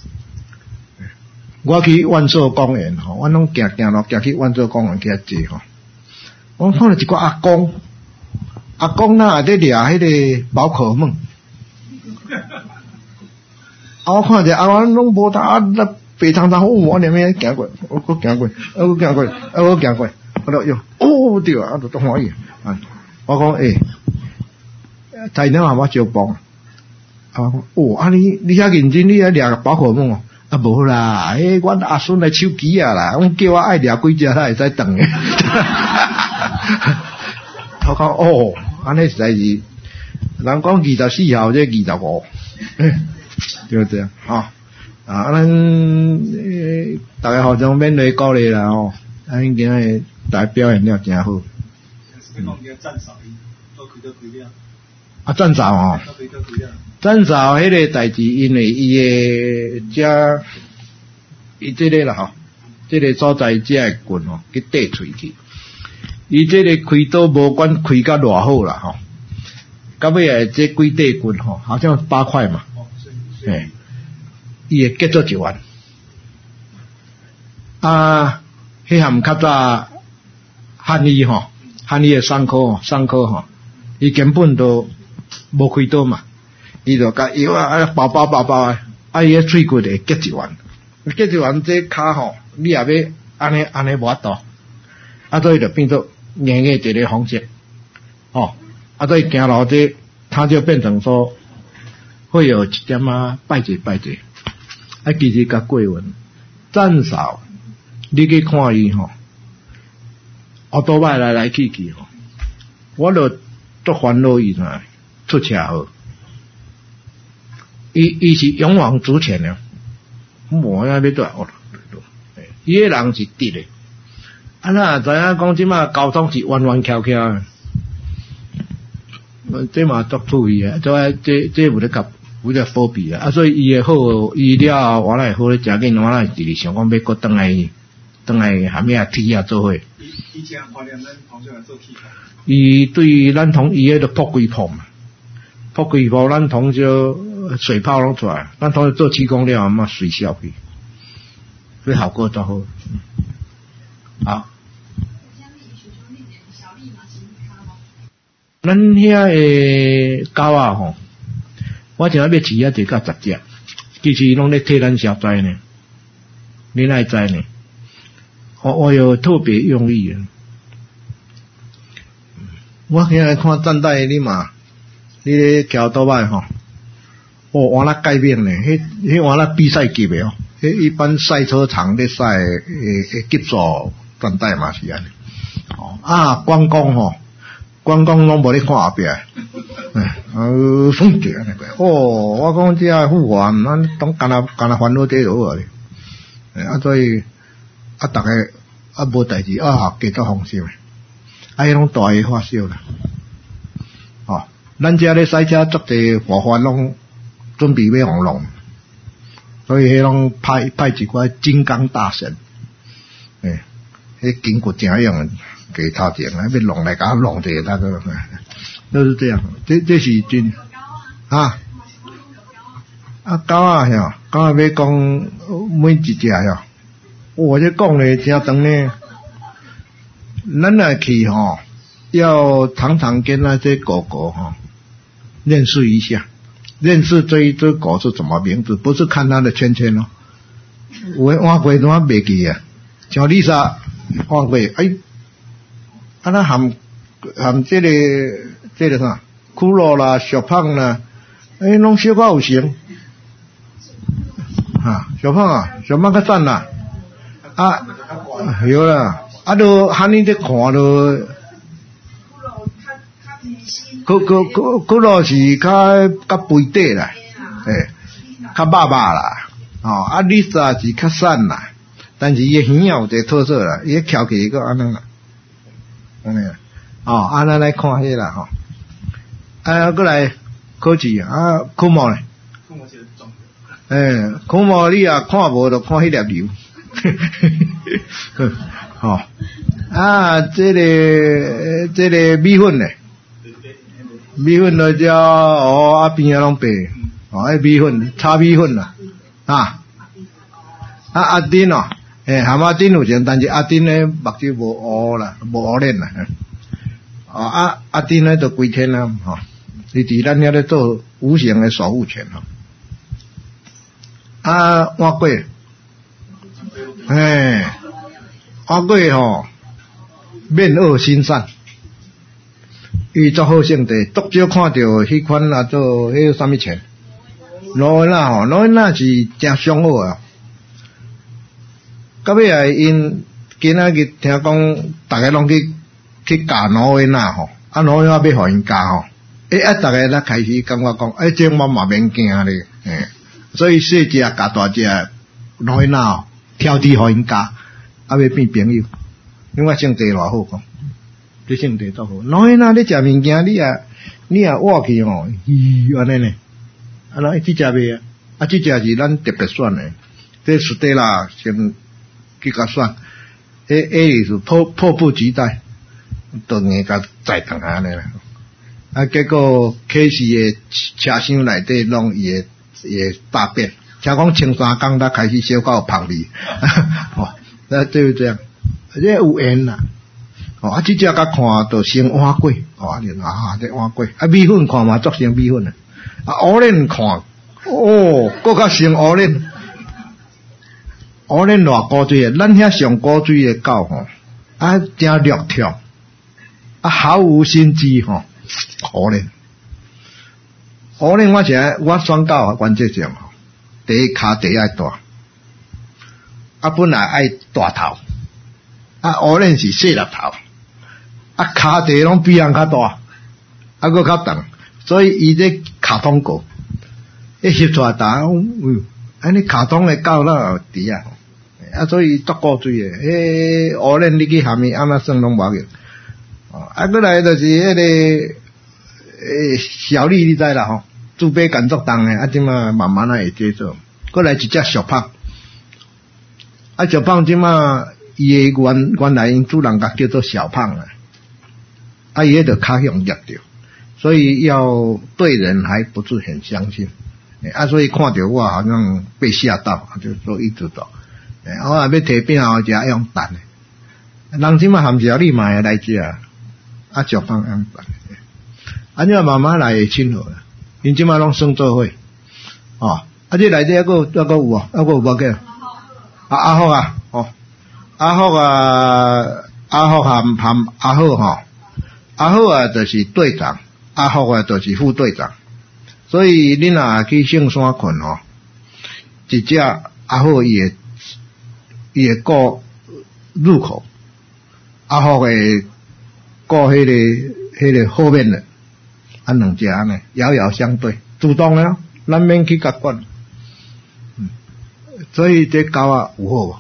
我去万寿公园吼，我拢行行路行去万寿公园去遐坐吼，我看到一个阿公，阿公那在掠迄个宝可梦。啊！我看者啊，我拢无当啊， 非常常，我连面行过，我我行过，我行过，我行过，我就哟，哦对啊，我就都欢喜啊！我讲诶，大鸟啊，我招帮啊！我哦，啊你你遐認真，你遐掠寶可夢哦？啊無啦，誒，阮阿孫來手機啊啦，阮叫我愛掠幾隻，他會使轉嘅。我講哦，安尼實在是，人講二十四孝，這二十五，就這樣啊。啊，咱誒大家學長免來鼓勵啦吼，咱今日大家表現了真好。啊，讚賞哦。讚賞迄個代志，因為伊個遮，伊這個啦吼，這個所在遮個棍吼，去缀喙去。伊這個開刀無管開甲偌好啦吼，到尾啊，這幾塊棍吼，好像八塊嘛，誒，伊會結做一萬。啊，迄項較早漢醫吼，漢醫個傷科吼，傷科吼，伊根本都無開刀嘛。伊就甲藥啊，包包包包啊，啊伊個喙骨會結一完，結一完這骹吼，你也要安尼安尼無法度，啊所以就變做硬硬一個方式，哦，啊所以行路這它就變成說會有一點啊敗者敗者，啊其實甲過穩，讚少，你去看伊吼，奧多擺來來去去吼，我就足煩惱伊吶，出車禍。伊伊是勇往直前的，無影要倒來，伊個人是直的。啊，咱知影講即馬交通是彎彎翹翹的，這嘛足注意啊！這這這有咧較有咧保庇啊！啊，所以伊個好，伊了我來好咧食緊，我來直直想講要擱轉來轉來下面啊鐵啊做伙。伊伊正懷念咱同學來做鐵。伊對咱同伊個都撲幾撲嘛，撲幾撲咱同就。水泡攏出來，咱同做氣功了，嘛水消去，所以效果都好。好。咱遐個狗啊吼，我正要要飼啊一到十隻，其實攏咧替咱消災呢，你哪會知呢？我我有特別用意啊。我現在看站台你嘛，你咧橋倒擺吼。哦，換了改變呢，迄迄換了比賽級的哦，迄一般賽車場咧賽誒誒級數站台嘛是安尼。哦啊，關公吼，關公攏無咧看後壁，哎，呃，風著安尼個。哦，我講這個副官，咱當干那干那煩惱這個咧，啊所以啊逐個啊無代志啊加做放心，啊迄種大個發燒啦。哦，咱遮咧賽車足濟夥伴攏。準備要紅龍，所以迄種派派一塊金剛大神，誒，迄筋骨真樣，給頭前啊，要弄來甲弄者那個，都是這樣，這這是真啊，啊狗啊嚇，狗啊要講每一隻嚇，我這講咧真長呢，咱來去吼，要常常跟那些狗狗吼認識一下。認識這一隻狗是什麼名字，不是看它的圈圈哦。我我過怎麼袂記啊？像麗莎，我過哎，啊那含含這個這個啥，骷髏啦、小胖啦，哎，攏小可有型。啊，小胖啊，小胖較讚啦。啊，有啦，啊都喊你在看都。佢佢佢佢落是較較肥底啦，誒，較肉肉啦，哦，啊，麗莎是較瘦啦，但是伊個耳有一個特色啦，伊個翹起個安尼啦，安尼啦，哦，啊，咱來看迄啦，吼，啊，過來考試啊，科目咧，科目是重要，誒，科目你啊看無就看迄粒瘤，吼，啊，這個這個米粉咧。米粉就叫哦，啊邊啊攏白，哦，迄米粉炒米粉啦，啊，啊阿丁哦，誒鹹阿丁有錢，但是阿丁咧目睭無烏啦，無烏臉啦，哦啊阿丁咧就幾天啦，吼，伊佇咱遐咧做無形嘅守護權吼，啊換過， 哎，阿贵吼，面恶心善，伊做好性地，独少看到迄款啊做迄什么钱，罗恩娜吼，罗恩娜是真上好啊。到尾啊，因今仔日听讲，大家拢去去教罗恩娜吼，啊罗恩娜要互因教吼，诶啊，大家咧开始感觉讲，诶，这我嘛免惊咧，诶，所以小只教大只，罗恩娜挑剔互因教，啊要变朋友，因为性地偌好讲，这性地多好。罗恩娜你食物件，你啊你啊挖去吼，咦安尼呢？啊那这只袂啊，啊这只是咱特别选的，这是对啦，先。去甲选，迄迄是迫迫不及待，都硬甲载动安尼啦。啊，结果开始诶车厢内底拢伊诶伊诶大便，听讲前三工才开始小可有芳味，哦，那就是这样，这有缘啦。哦，啊，即只甲看都生碗粿，哦，啊，啊，这碗粿，啊，米粉看嘛做成米粉啊，啊，乌莲看，哦，搁较生乌莲。乌莲偌古水诶，咱遐上古水诶狗吼，啊真略跳，啊毫无心机吼，乌莲，乌莲我是我选狗啊，原则上吼，第一骹地爱大，啊本来爱大头，啊乌莲是细粒头，啊骹地拢比人较大，啊搁较长，所以伊这卡通狗，一翕出来打，嗯，安尼卡通诶狗啦有伫啊。啊，所以足古水诶，迄乌莲你去下面安那算拢无要紧。哦，啊，过来就是迄、那个诶小丽，你知啦吼，自卑感作重诶，啊，即马慢慢啊会接受。过来一只小胖，啊，小胖即马伊诶原原来因主人甲叫做小胖啊，啊，伊迄个较容易着，所以要对人还不是很相信。啊，所以看到我好像被吓到，就说一直走。我也要摕饼后食用蛋诶，人即马含小丽嘛会来食，啊小胖用蛋，安尼慢慢来会亲和啦。因即马拢算做伙，哦，啊这内底还佫还佫有啊，还佫有无个？啊阿福啊，哦，阿福啊，阿福含含阿福吼，阿福啊就是队长，阿福啊就是副队长，所以你若去圣山困吼，一只阿福伊会。伊会顾入口，阿福会顾迄个迄个后面的，啊两只安尼遥遥相对，主动了，咱免去甲管。嗯，所以这狗啊有好无？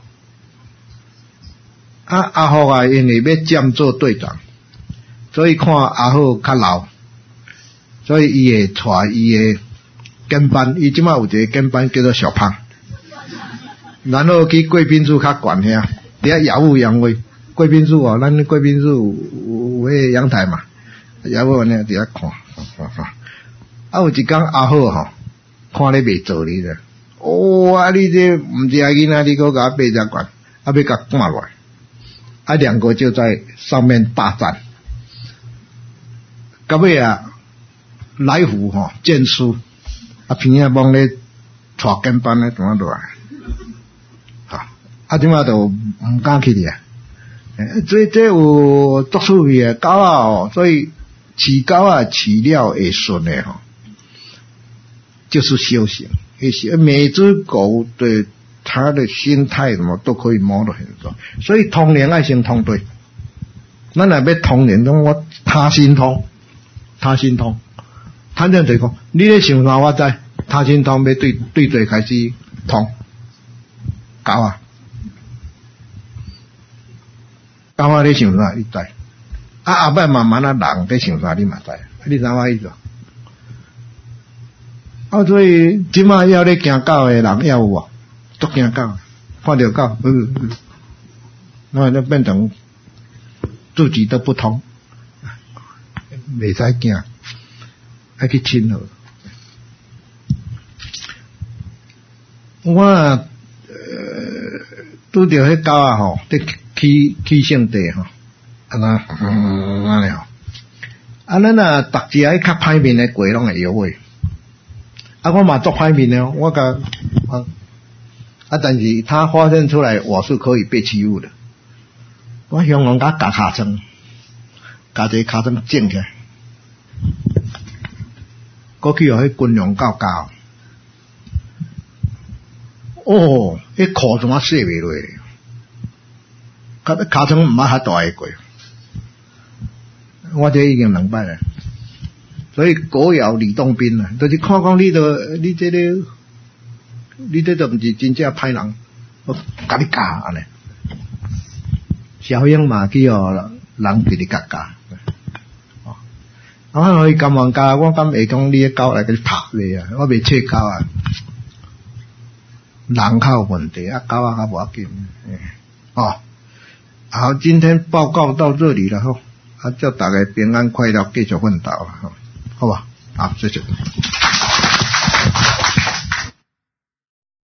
啊阿福啊，因为要兼做队长，所以看阿福较老，所以伊会带伊的跟班，伊即马有一个跟班叫做小胖。然后去贵宾处较悬遐，伫遐耀武扬威。贵宾处哦，咱贵宾处有有迄阳台嘛，耀武安尼伫遐看，看看。啊，有一天阿好吼，看咧袂做你咧，哦啊，你这毋是仔囡仔，你搁甲我爬遮悬，啊要甲赶落来，啊两个就在上面大战。到尾啊，来福吼剑输，啊偏啊帮咧带跟班咧怎啊落来。啊，即马就毋敢去哩啊！这这有足趣味诶狗啊哦，所以饲狗啊饲了会顺诶吼，就是修行。是每只狗的它的心态什么都可以摸得很重，所以通灵爱先通对。咱若要通灵，种我他心通，他心通，他这样对讲，你咧想啥我知，他心通要对对对开始通，狗啊。狗仔咧想啥，你知？啊后摆慢慢啊，人咧想啥，你嘛知？你知我意思？啊，所以即马要咧惊狗诶人要有无？足惊狗，看到狗，嗯嗯，那就变成自己都不通，袂使惊，爱去亲和。我呃拄着迄狗啊吼，伫起起性地吼，啊那嗯安尼吼，啊咱啊逐只迄较歹面诶过拢会摇尾，啊我嘛足歹面诶，我甲啊啊，但是他发现出来我是可以被欺负的，我向人家夹卡层，夹一个卡层剪起来，过去有迄军用教教，哦，迄裤怎啊洗袂落咧？卡卡层毋捌遐大个过，我这已经两摆了。所以狗咬吕洞宾啊，就是看讲你都你这个，你这都毋是真正歹人，我甲你教安尼。小英嘛去哦，人给你教教。哦，啊，我甘愿教，我敢会讲你个狗来给你拍你啊，我袂切狗啊。人较有问题啊，狗啊较无要紧。哦，好，今天报告到这里了吼，啊，祝大家平安快乐，继续奋斗啦吼。好吧，好，谢谢。